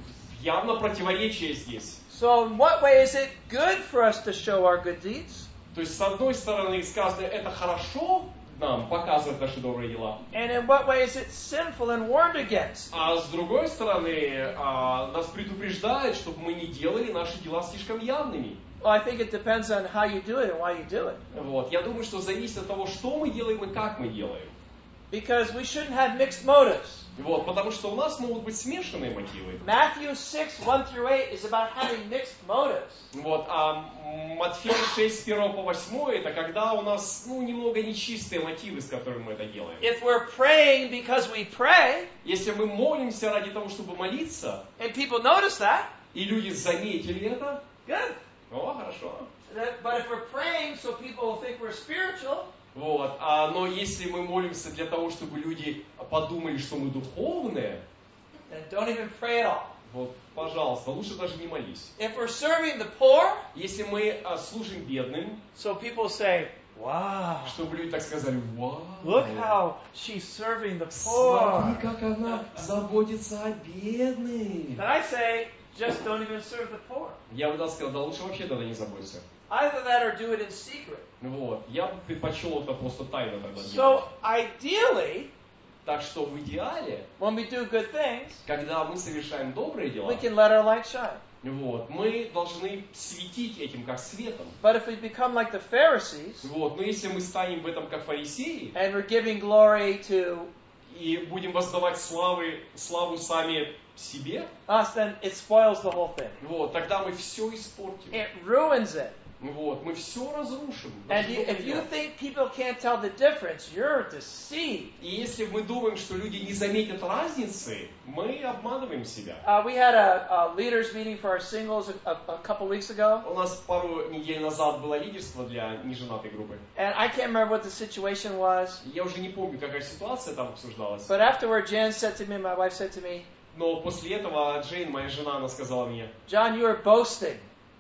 Явно противоречие здесь. So in what way is it good for us to show our good deeds? То есть, с одной стороны, сказано, это хорошо нам показывать наши добрые дела. And in what way is it sinful and warned against? А с другой стороны, нас предупреждают, чтобы мы не делали наши дела слишком явными. Well, I think it depends on how you do it and why you do it. Вот. Я думаю, что зависит от того, что мы делаем и как мы делаем. Because we shouldn't have mixed motives. Вот. Потому что у нас могут быть смешанные мотивы. Matthew 6, 1-8 is about having mixed motives. Вот. А Матфея 6, 1 по 8, это когда у нас немного нечистые мотивы, с которыми мы это делаем. If we're praying because we pray, Если мы молимся ради того, чтобы молиться, and people notice that, и люди заметили это, good. о, хорошо. But if we're praying so people will think we're spiritual, Вот. Но если мы молимся для того, чтобы люди подумали, что мы духовные, then don't even pray at all. вот, пожалуйста, лучше даже не молись. If we're serving the poor, Если мы служим бедным, so people say, wow, чтобы люди так сказали, вау, look how she's serving the смотри, poor. как она заботится о бедных. Then I say, just don't even serve the poor. Я бы сказал, да лучше вообще тогда не заботься. Either that or do it in secret. Вот. Я бы предпочел это просто тайно тогда делать. So ideally, Так что в идеале, when we do good things, когда мы совершаем добрые дела, we can let our light shine. вот, мы должны светить этим как светом. But if we become like the Pharisees, Вот. Но если мы станем в этом как фарисеи, and we're giving glory to и будем воздавать славу сами себе, us, then it spoils the whole thing. вот, тогда мы все испортим. It ruins it. Вот, мы все разрушим. And if you think people can't tell the difference, you're deceived. И если мы думаем, что люди не заметят разницы, мы обманываем себя. We had a leaders meeting for our singles a couple weeks ago. У нас пару недель назад было лидерство для неженатой группы. And I can't remember what the situation was. Я уже не помню, какая ситуация там обсуждалась. But afterward, Jan said to me, my wife said to me, Но после этого Джейн, моя жена, она сказала мне, John, you are boasting.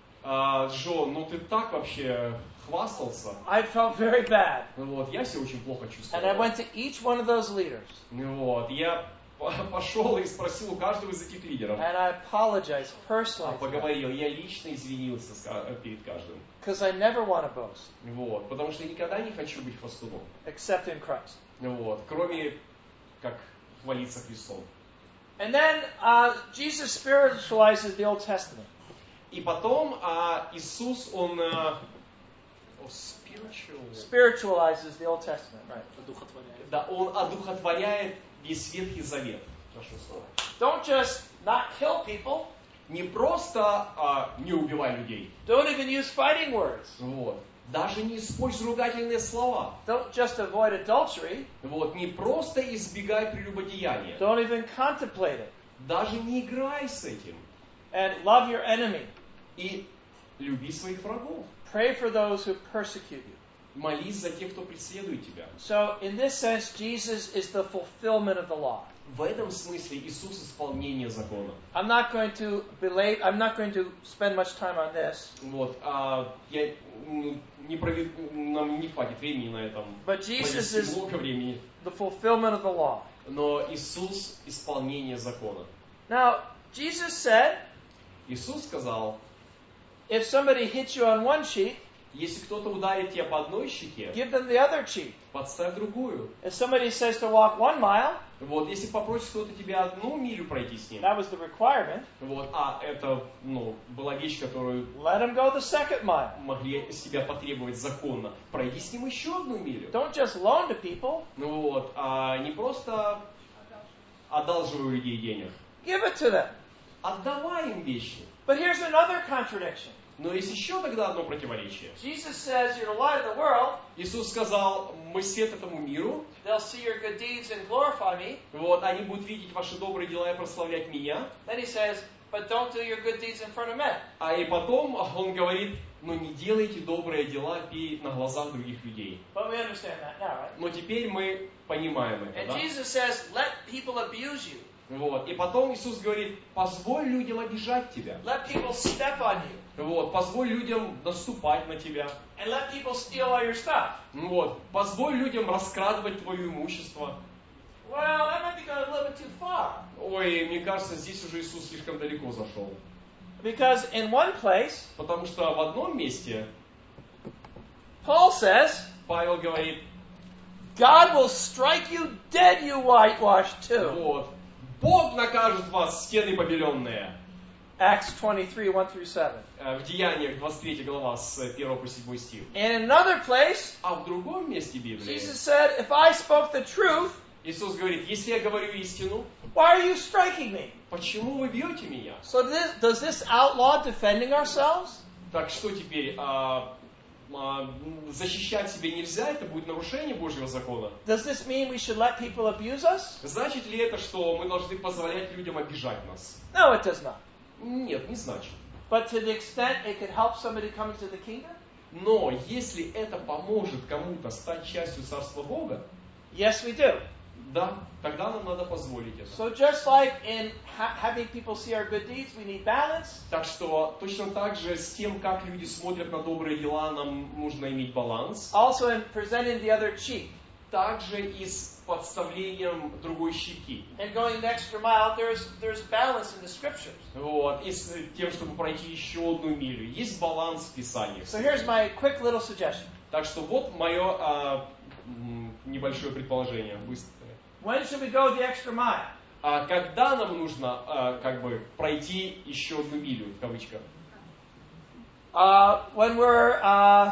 Джо, ну ты так вообще хвастался. I felt very bad. Вот, я себя очень плохо чувствовал. And I went to each one of those leaders. Вот, я пошел и спросил у каждого из этих лидеров. And I apologized personally. Поговорил, я лично извинился перед каждым. Because I never want to boast. Вот, потому что я никогда не хочу быть хвастуном. Except in Christ. Вот, кроме как хвалиться Христом. And then Jesus spiritualizes the Old Testament. И потом Иисус, он spiritualizes the Old Testament, right? Да, он одухотворяет весь Ветхий Завет. Хорошо слово. Don't just not kill people. Не просто не убивай людей. Don't even use fighting words. Вот. Даже не используй ругательные слова. Don't just avoid adultery. Вот. Не просто избегай прелюбодеяния. Don't even contemplate it. Даже не играй с этим. And love your enemy. И люби своих врагов. Pray for those who persecute you. Молись за тех, кто преследует тебя. So, in this sense, Jesus is the fulfillment of the law. В этом смысле Иисус исполнение закона. I'm not going to spend much time on this. Вот, я нам не хватит времени на этом. But Jesus is много времени. the fulfillment of the law. Но Иисус исполнение закона. Now, Jesus said, Иисус сказал, if somebody hits you on one cheek, если кто-то ударит тебя по одной щеке, give them the other cheek. подставь другую. If somebody says to walk 1 mile, Вот, если попросит кто-то тебя 1 милю пройти с ним, that was the requirement. вот, это была вещь, которую Let him go the second mile. могли себя потребовать законно. Пройди с ним еще 1 милю. Don't just loan to people. Вот, не просто одалживай людей денег. Give it to them. Отдавай им вещи. But here's another contradiction. Но есть еще тогда одно противоречие. Jesus says, you're the light of the world. Иисус сказал, мы свет этому миру. They'll see your good deeds and glorify me. Вот, они будут видеть ваши добрые дела и прославлять меня. Then he says, but don't do your good deeds in front of men. И потом он говорит, но не делайте добрые дела на глазах других людей. But we understand that now, right? Но теперь мы понимаем это, And да? Jesus says, let people abuse you. Вот. И потом Иисус говорит, позволь людям обижать тебя. Let people step on you. Вот. Позволь людям наступать на тебя. And let people steal all your stuff. Вот. Позволь людям раскрадывать твое имущество. Well, that might be going a little bit too far. Ой, мне кажется, здесь уже Иисус слишком далеко зашел. Because in one place, Потому что в одном месте Paul says, Павел говорит, God will strike you dead, you whitewashed too. вот, Бог накажет вас, стены побеленные. Acts 23, 1-7. В Деяниях 23 глава с 1 по 7 стих. And in another place, А в другом месте Библии Jesus said, if I spoke the truth, Иисус говорит, если я говорю истину, why are you striking me? почему вы бьете меня? So does this outlaw defending ourselves? Так что теперь, защищать себя нельзя, это будет нарушение Божьего закона? Does this mean we should let people abuse us? Значит ли это, что мы должны позволять людям обижать нас? No, it does not. Нет, не значит. But to the extent it could help somebody come into the kingdom, Но если это поможет кому-то стать частью Царства Бога, yes, we do. да, тогда нам надо позволить это. So just like in having people see our good deeds, we need balance. Так что точно так же с тем, как люди смотрят на добрые дела, нам нужно иметь баланс. Also in presenting the other cheek Также и с подставлением другой щеки. and going the extra mile, there's balance in the scriptures. Вот. И с тем, чтобы пройти еще одну милю. Есть баланс в Писаниях. So here's my quick little suggestion. Так что вот мое небольшое предположение. Быстрое. When should we go the extra mile? А когда нам нужно пройти еще одну милю, в кавычках? When we're,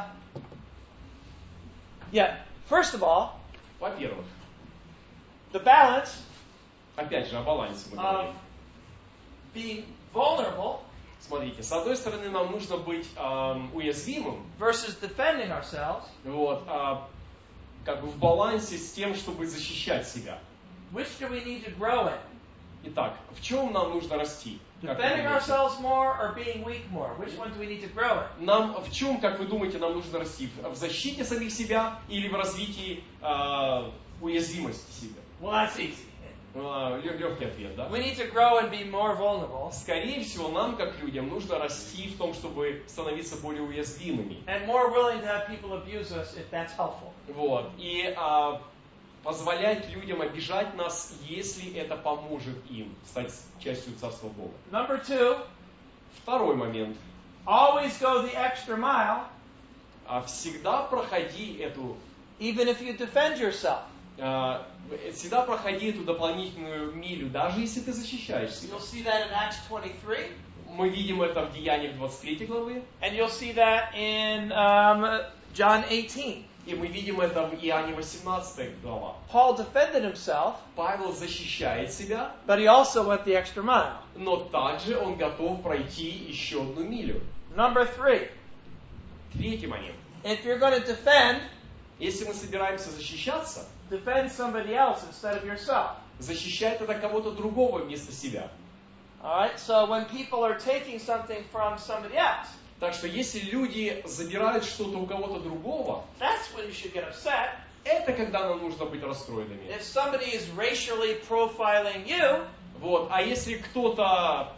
first of all, Во-первых, the balance опять же, о балансе мы of говорим. being vulnerable Смотрите, с одной стороны, нам нужно быть уязвимым, versus defending ourselves. вот, как бы в балансе с тем, чтобы защищать себя. Which do we need to grow in? Итак, в чем нам нужно расти? Как вы Defending думаете? ourselves more or being weak more? Which one do we need to grow in? Нам в чем, как вы думаете, нам нужно расти? В защите самих себя или в развитии уязвимости себя? Well, that's easy. Легкий ответ, да? We need to grow and be more vulnerable Скорее всего, нам, как людям, нужно расти в том, чтобы становиться более уязвимыми. and more willing to have people abuse us if that's helpful. Вот. И позволять людям обижать нас, если это поможет им стать частью Царства Бога. Number 2, Второй момент. always go the extra mile, Всегда проходи эту even if you defend yourself. всегда проходи эту дополнительную милю, даже если ты защищаешься. You'll see that in Acts 23, Мы видим это в Деяниях 23 главы, and you'll see that in John 18. и мы видим это в Иоанне 18 глава. Paul defended himself, Павел защищает себя, but he also went the extra mile. но также он готов пройти еще одну милю. Number 3, Третий момент. if you're going to defend, Если мы собираемся защищаться, defend somebody else instead of yourself. защищай тогда кого-то другого вместо себя. Alright, so when people are taking something from somebody else, Так что если люди забирают что-то у кого-то другого, that's when you should get upset. это когда нам нужно быть расстроенными. If somebody is racially profiling you, Вот. А если кто-то...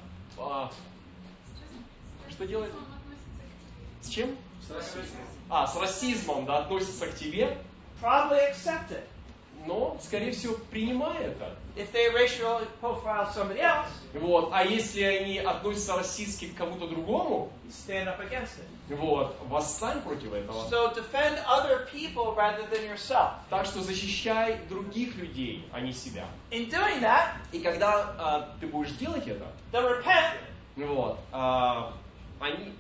что делает? С чем? С расизмом, да, относится к тебе, probably accept it. но, скорее всего, принимай это. If they racially profile somebody else, Вот. А если они относятся расистски к кому-то другому, stand up against it. вот, восстань против этого. So defend other people rather than yourself. Так что защищай других людей, а не себя. In doing that, И когда ты будешь делать это, they'll repent. вот, они...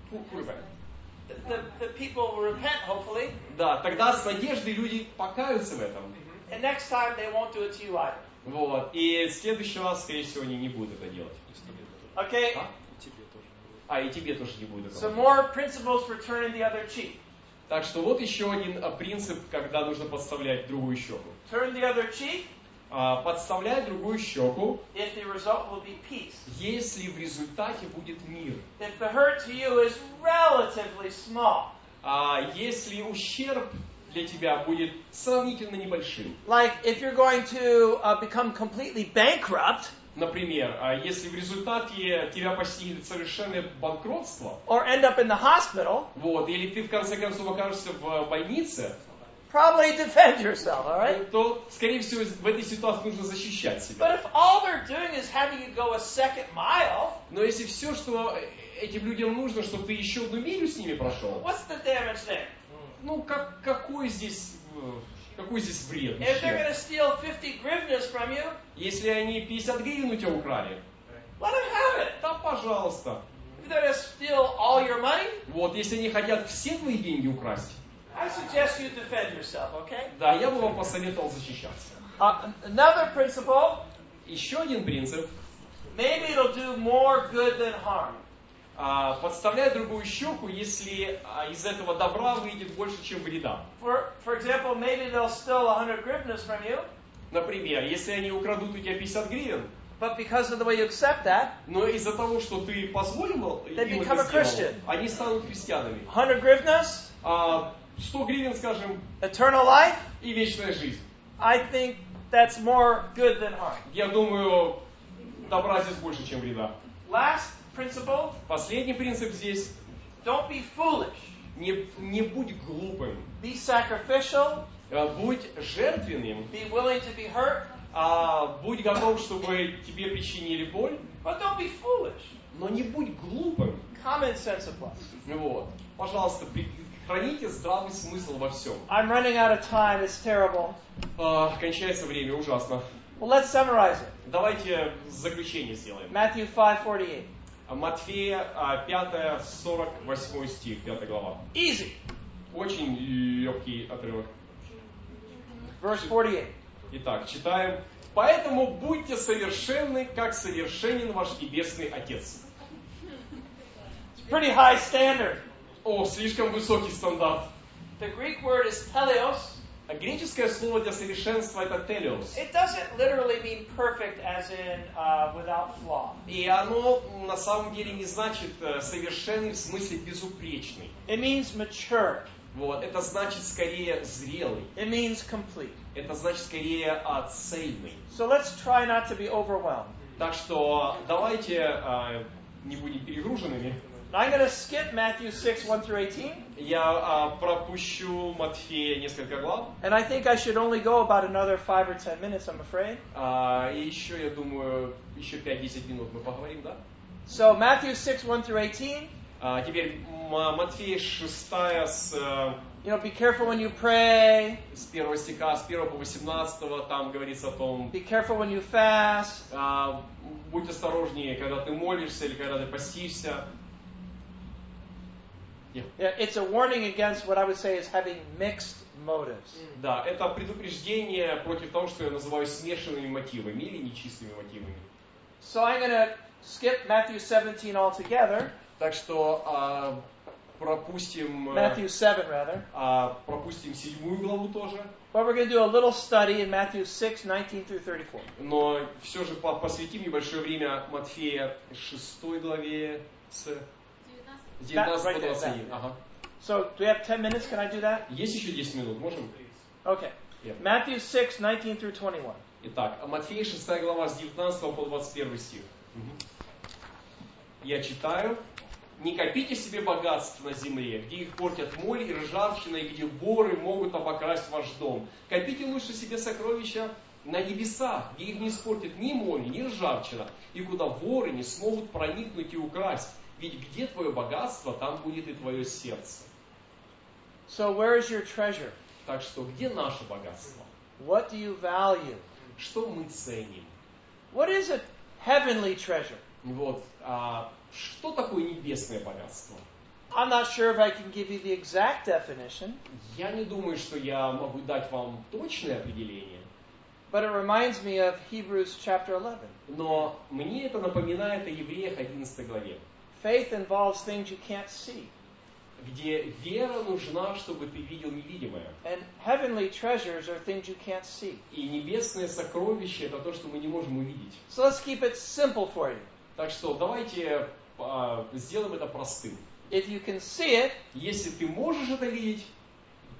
The people will repent, hopefully. Да, тогда с надеждой люди покаются в этом. And next time they won't do it to you either. Вот. И в следующий раз, скорее всего, они не будут это делать. Okay? И тебе тоже не будет So этого. more principles for turning the other cheek. Так что вот еще один принцип, когда нужно подставлять другую щеку. Turn the other cheek Подставляй другую щеку, if the result will be peace. если в результате будет мир. If the hurt to you is relatively small. Если ущерб для тебя будет сравнительно небольшим. Like if you're going to become completely bankrupt, Например, если в результате тебя постигнет совершенное банкротство, or end up in the hospital, вот, или ты в конце концов окажешься в больнице, probably defend yourself, all right? то, скорее всего, в этой ситуации нужно защищать себя. But if all they're doing is having you go a second mile, Но если все, что этим людям нужно, чтобы ты еще одну милю с ними прошел, what's the damage there? ну какой здесь вред? If they're going вообще? to steal 50 гривнас from you, Если они 50 гривен у тебя украли, let them have it. да, пожалуйста. If they're going to steal all your money, Вот, если они хотят все твои деньги украсть, I suggest you defend yourself, okay? да, я бы вам посоветовал защищаться. Another principle, Еще один принцип. maybe it'll do more good than harm. Подставляй другую щеку, если из этого добра выйдет больше, чем вреда. For example, maybe they'll steal 100 гривнас from you, Например, если они украдут у тебя 50 гривен, but because of the way you accept that, но из-за того, что ты позволил им They become это a Christian. сделать, они станут христианами. 100 гривнас, 100 гривен, скажем, eternal life, и вечная жизнь. I think that's more good than harm. Я думаю, добра здесь больше, чем вреда. Last principle, Последний принцип здесь. don't be foolish. Не будь глупым. Be sacrificial, Будь жертвенным. be willing to be hurt, Будь готов, чтобы тебе причинили боль. but don't be foolish. Но не будь глупым. Common sense applies. Вот. Пожалуйста, храните здравый смысл во всем. I'm running out of time, it's terrible. Кончается время, ужасно. Well, let's summarize it. Давайте заключение сделаем. Matthew 5:48. Матфея 5, 48 стих, 5 глава. Easy. Очень легкий отрывок. Verse 48. Итак, читаем. «Поэтому будьте совершенны, как совершенен ваш Небесный Отец». It's pretty high standard. О, слишком высокий стандарт. The Greek word is teleos. А греческое слово для совершенства это телеос. It doesn't literally mean perfect as in without flaw. И оно на самом деле не значит совершенный в смысле безупречный. It means mature. Вот. Это значит скорее зрелый. It means complete. Это значит скорее цельный. So let's try not to be overwhelmed. Так что давайте не будем перегруженными. I'm going to skip Matthew 6, 1 through 18. Я пропущу Матфея несколько глав. And I think I should only go about another 5 or 10 minutes, I'm afraid. И еще, я думаю, еще 5-10 минут мы поговорим, да? So Matthew 6, 1 through 18. Теперь Матфея 6 с Be careful when you pray. С 1 стиха, с 1 по 18, там говорится о том, Be careful when you fast. Будь осторожнее, когда ты молишься или когда ты постишься. Yeah, it's a warning against what I would say is having mixed motives. Да, это предупреждение против того, что я называю смешанными мотивами или нечистыми мотивами. So I'm going to skip Matthew 17 altogether. Так что пропустим Matthew 7, rather. Пропустим 7 главу тоже. But we're going to do a little study in Matthew 6, 19 through 34. Но все же посвятим небольшое время Матфея 6 главе с 19 по 21. Ага. So, do we have 10 minutes? Can I do that? Есть еще 10 минут, можем? Okay. Yeah. Matthew 6, 19 through 21. Итак, Матфея 6 глава с 19 по 21 стих. Я читаю. «Не копите себе богатств на земле, где их портят моль и ржавчина, и где воры могут обокрасть ваш дом. Копите лучше себе сокровища на небесах, где их не испортит ни моль, ни ржавчина, и куда воры не смогут проникнуть и украсть. Ведь где твое богатство, там будет и твое сердце». So, where is your treasure? Так что, где наше богатство? What do you value? Что мы ценим? What is a heavenly treasure? Вот, что такое небесное богатство? I'm not sure if I can give you the exact definition. Я не думаю, что я могу дать вам точное определение. But it reminds me of Hebrews chapter 11. Но мне это напоминает о Евреях 11 главе. Faith involves things you can't see. Где вера нужна, чтобы ты видел невидимое. And heavenly treasures are things you can't see. И небесное сокровище это то, что мы не можем увидеть. So let's keep it simple for you. Так что давайте сделаем это простым. If you can see it, Если ты можешь это видеть,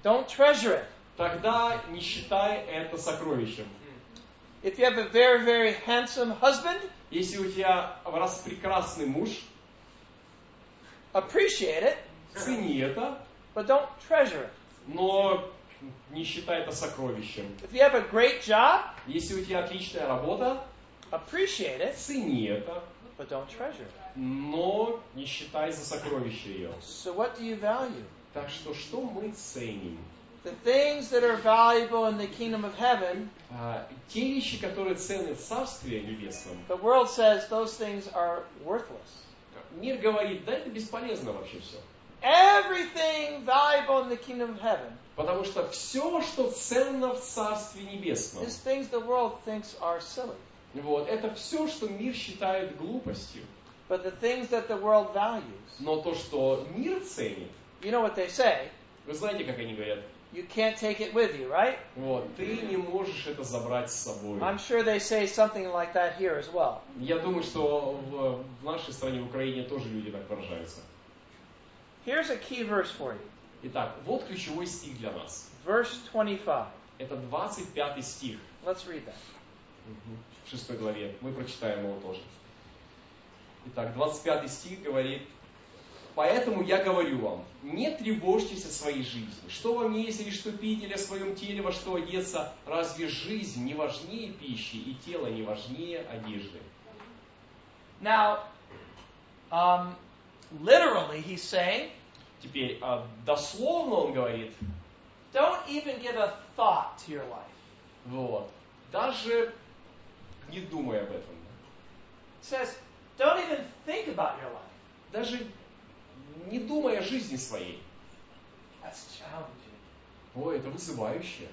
don't treasure it. тогда не считай это сокровищем. If you have a very, very handsome husband, Если у тебя прекрасный муж, appreciate it, цени это, but don't treasure it. но не считай это сокровищем. If you have a great job, Если у тебя отличная работа, appreciate it, цени это, but don't treasure it. но не считай за сокровище ее. So what do you value? Так что мы ценим? The things that are valuable in the kingdom of heaven, Те вещи, которые ценны в Царстве Небесном, the world says those things are worthless. мир говорит, да это бесполезно вообще все. Everything valuable in the kingdom of heaven Потому что все, что ценно в Царстве Небесном, is things the world thinks are silly. вот, это все, что мир считает глупостью. But the things that the world values, Но то, что мир ценит, you know what they say? вы знаете, как они говорят? You can't take it with you, right? Вот, ты не можешь это забрать с собой. I'm sure they say something like that here as well. Я думаю, что в нашей стране, в Украине, тоже люди так выражаются. Here's a key verse for you. Итак, вот ключевой стих для нас. Verse 25. Это 25 стих. Let's read that. В 6 главе. Мы прочитаем его тоже. Итак, 25 стих говорит: «Поэтому я говорю вам, не тревожьтесь о своей жизни. Что вам есть или что пить, или о своем теле во что одеться? Разве жизнь не важнее пищи, и тело не важнее одежды?» Now, literally, he's saying, Теперь, дословно он говорит, don't even give a thought to your life. вот, даже не думай об этом. He says, don't even think about your life. Даже не думай о жизни своей. That's challenging. Ой, это вызывающе.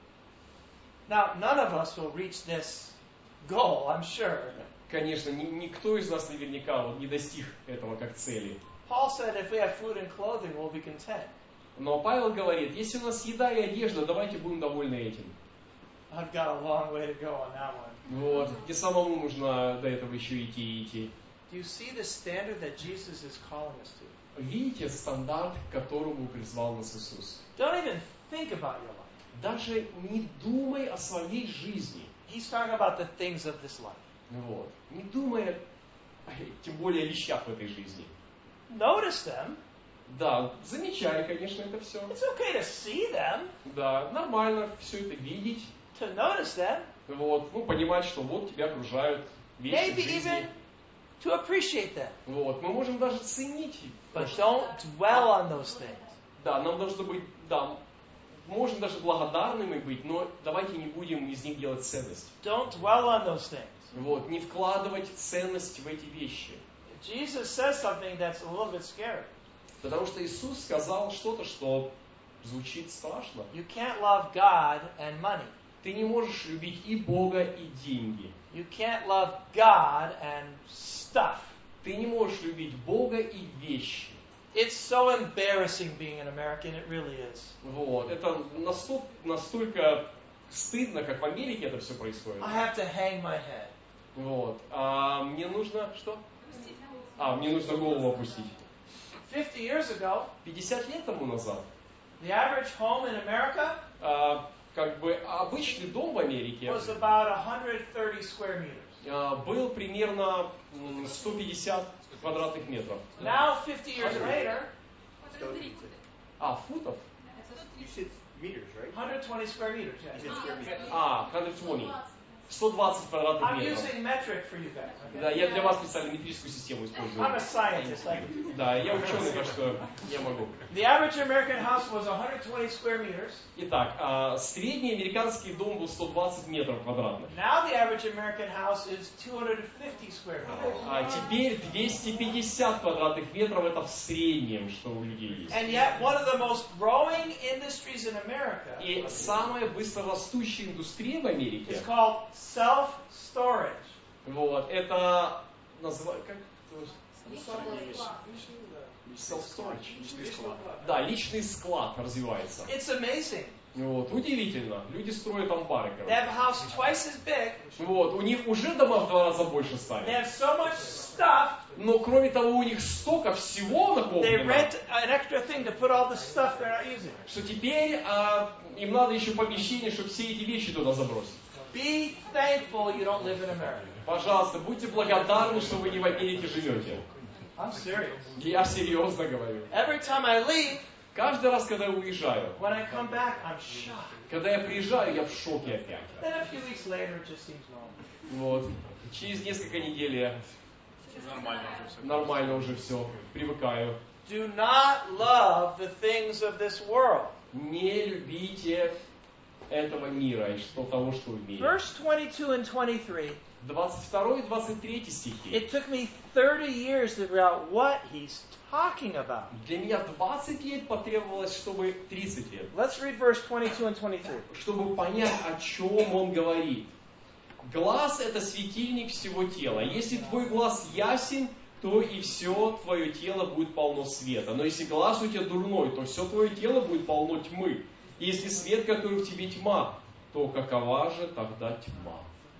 Now, none of us will reach this goal, I'm sure. Конечно, никто из нас наверняка не достиг этого как цели. Paul said if we have food and clothing, we'll be content. Но Павел говорит, если у нас еда и одежда, давайте будем довольны этим. I've got a long way to go on that one. Вот, и самому нужно до этого еще идти и идти. Do you see the standard that Jesus is calling us to? Видите стандарт, к которому призвал нас Иисус. Don't even think about your life. Даже не думай о своей жизни. He's talking about the things of this life. Вот. Не думай, тем более о вещах в этой жизни. Notice them. Да, замечай, конечно, это все. It's okay to see them, Да, нормально все это видеть. to notice them, Вот, ну, понимать, что вот тебя окружают вещи в maybe жизни. even to appreciate them. Вот, мы можем даже ценить. But don't dwell on those things. Да, нам должно быть, да, можем даже благодарными быть, но давайте не будем из них делать ценность. Don't dwell on those things. Вот, не вкладывать ценность в эти вещи. Jesus says something that's a little bit scary. Потому что Иисус сказал что-то, что звучит страшно. You can't love God and money. Ты не можешь любить и Бога, и деньги. You can't love God and stuff. Ты не можешь любить Бога и вещи. It's so embarrassing being an American, it really is. Вот. Это настолько стыдно, как в Америке это все происходит. I have to hang my head. Вот. А мне нужно что? Мне нужно голову опустить. 50 years ago, 50 лет тому назад, the average home in America как бы обычный дом в Америке was about 130 square meters. Был примерно 150 квадратных метров. Now, 50 years later, Футов? You said meters, right? 120 square meters. You Yes. said square meters. 120. 120 квадратных I'm метров. using metric for you guys. Да, я для вас специально метрическую систему использую. I'm a scientist. Да, я ученый, так что я могу. The average American house was 120 square meters. Итак, средний американский дом был 120 метров квадратных. Now the average American house is 250 square meters. Теперь 250 квадратных метров это в среднем, что у людей есть. And yet, one of the most growing industries in America И самая быстрорастущая индустрия в Америке, is called self-storage. вот, это называют, как? Self-storage. Личный склад. Да, личный склад развивается. It's amazing. Вот, удивительно. Люди строят амбары, They короче. have a house twice as big. Вот, у них уже дома в 2 раза больше They стали. have so much stuff. Но кроме того, у них столько всего They накоплено, rent an extra thing to put all the stuff they're not using. что теперь им надо еще помещение, чтобы все эти вещи туда забросить. Be thankful you don't live in America. Пожалуйста, будьте благодарны, что вы не в Америке живете. I'm serious. Я серьезно говорю. Every time I leave, Каждый раз, когда я уезжаю, when I come back, I'm shocked. когда я приезжаю, я в шоке опять. Then a few weeks later, it just seems normal. Вот. Через несколько недель я Нормально уже все. нормально уже все, привыкаю. Do not love the things of this world. Не любите этого мира и того, что в мире. Verse 22 and 23, 22 и 23 стихи. it took me 30 years to figure out what he's talking about. Для меня 20 лет потребовалось, чтобы 30 лет, Let's read verse 22 and 23. чтобы понять, о чем он говорит. Глаз — это светильник всего тела. Если твой глаз ясен, то и все твое тело будет полно света. Но если глаз у тебя дурной, то все твое тело будет полно тьмы. И если свет, который в тебе тьма, то какова же тогда тьма?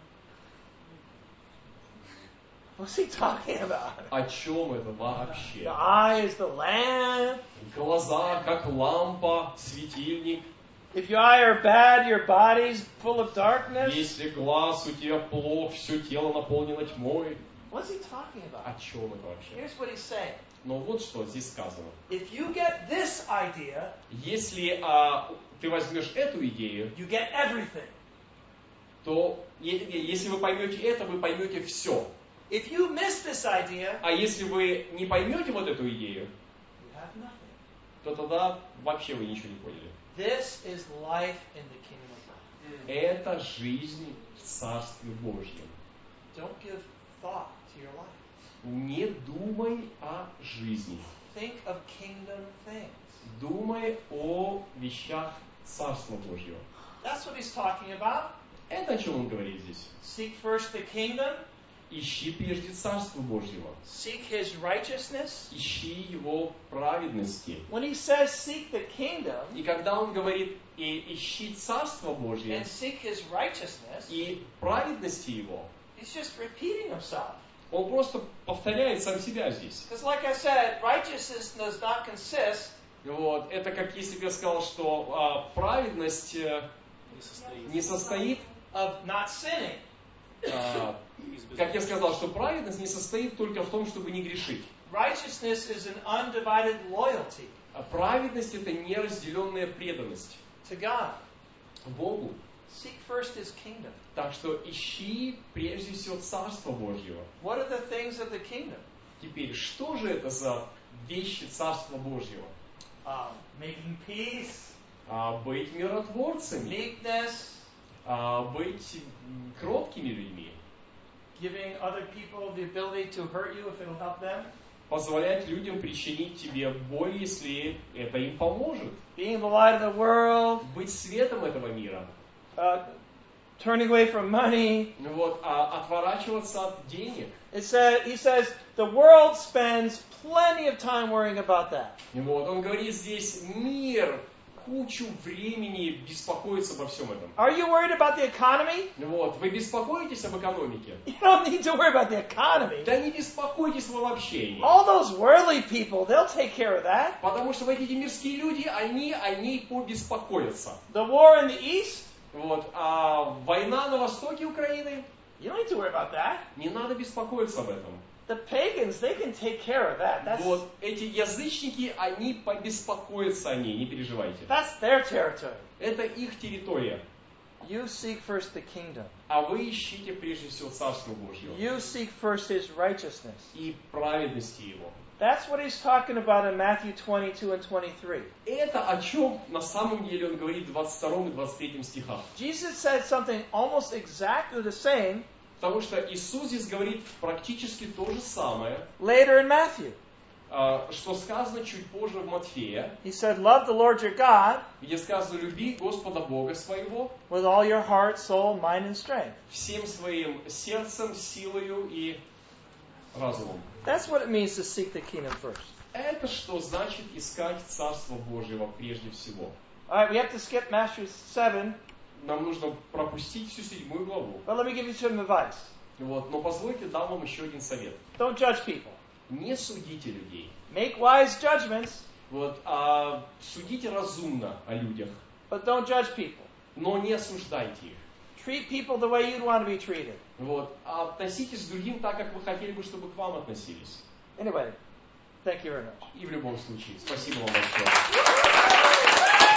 What's he talking about? О чем это вообще? The eye is the lamp. Глаза, как лампа, светильник. If your eye are bad, your body's full of darkness. Если глаз у тебя плох, все тело наполнено тьмой. What's he talking about? О чем это вообще? Here's what he's saying. Но вот что здесь сказано. If you get this idea, Если ты возьмешь эту идею, you get everything. то если вы поймете это, вы поймете все. If you miss this idea, А если вы не поймете вот эту идею, you have nothing. то тогда вообще вы ничего не поняли. This is life in the kingdom of God. Это жизнь в Царстве Божьем. Don't give thought to your life. Не думай о жизни. Think of kingdom things. Думай о вещах Царства Божьего. That's what he's talking about. Это о чем он говорит здесь. Seek first the kingdom. Ищи прежде Царство Божьего. Seek his righteousness. Ищи Его праведности. When he says seek the kingdom И когда он говорит ищи Царство Божье and seek his righteousness, и праведности Его, he's just repeating himself. он просто повторяет сам себя здесь. Because like I said, righteousness does not consist Вот. Это как если бы я сказал, что праведность не состоит, of not sinning. как я сказал, что праведность не состоит только в том, чтобы не грешить. Righteousness is an undivided loyalty А праведность — это неразделенная преданность to God. Богу. Seek first his kingdom. Так что ищи прежде всего Царство Божьего. What are the things of the kingdom? Теперь, что же это за вещи Царства Божьего? Making peace, Быть миротворцами, meekness, быть кроткими людьми, giving other people the ability to hurt you if it'll help them, позволять людям причинить тебе боль, если это им поможет, being the light of the world, быть светом этого мира, turning away from money. вот, отворачиваться от денег. He says, the world spends plenty of time worrying about that. Вот, он говорит здесь, мир кучу времени беспокоится обо всем этом. Are you worried about the economy? Вот, вы беспокоитесь об экономике? You don't need to worry about the economy. Да не беспокойтесь вы вообще. All those worldly people, they'll take care of that. Потому что вот эти мирские люди, они о ней побеспокоятся. The war in the east, Вот, а война на востоке Украины, you don't need to worry about that. не надо беспокоиться об этом. The pagans, they can take care of that. Вот, эти язычники, они побеспокоятся о ней, не переживайте. That's their territory. Это их территория. You seek first the kingdom. А вы ищите прежде всего Царство Божьего You seek first his righteousness. и праведности Его. That's what he's talking about in Matthew 22 and 23. Это о чем на самом деле он говорит в 22 и 23 стихах. Jesus said something almost exactly the same Потому что Иисус здесь говорит практически то же самое, later in Matthew. что сказано чуть позже в Матфея, He said, love the Lord your God где сказано «люби Господа Бога своего with all your heart, soul, mind, and strength. всем своим сердцем, силою и разумом». That's what it means to seek the kingdom first. Это что значит искать Царство Божьего прежде всего. All right, we have to skip Matthew 7. Нам нужно пропустить всю 7 главу. But let me give you some advice. Вот, но позвольте дам вам еще один совет. Don't judge people. Не судите людей. Make wise judgments. Вот, судите разумно о людях. But don't judge people. Но не осуждайте их. Treat people the way you'd want to be treated. Вот, относитесь к другим так, как вы хотели бы, чтобы к вам относились. Anyway, thank you very much. И в любом случае, спасибо вам большое.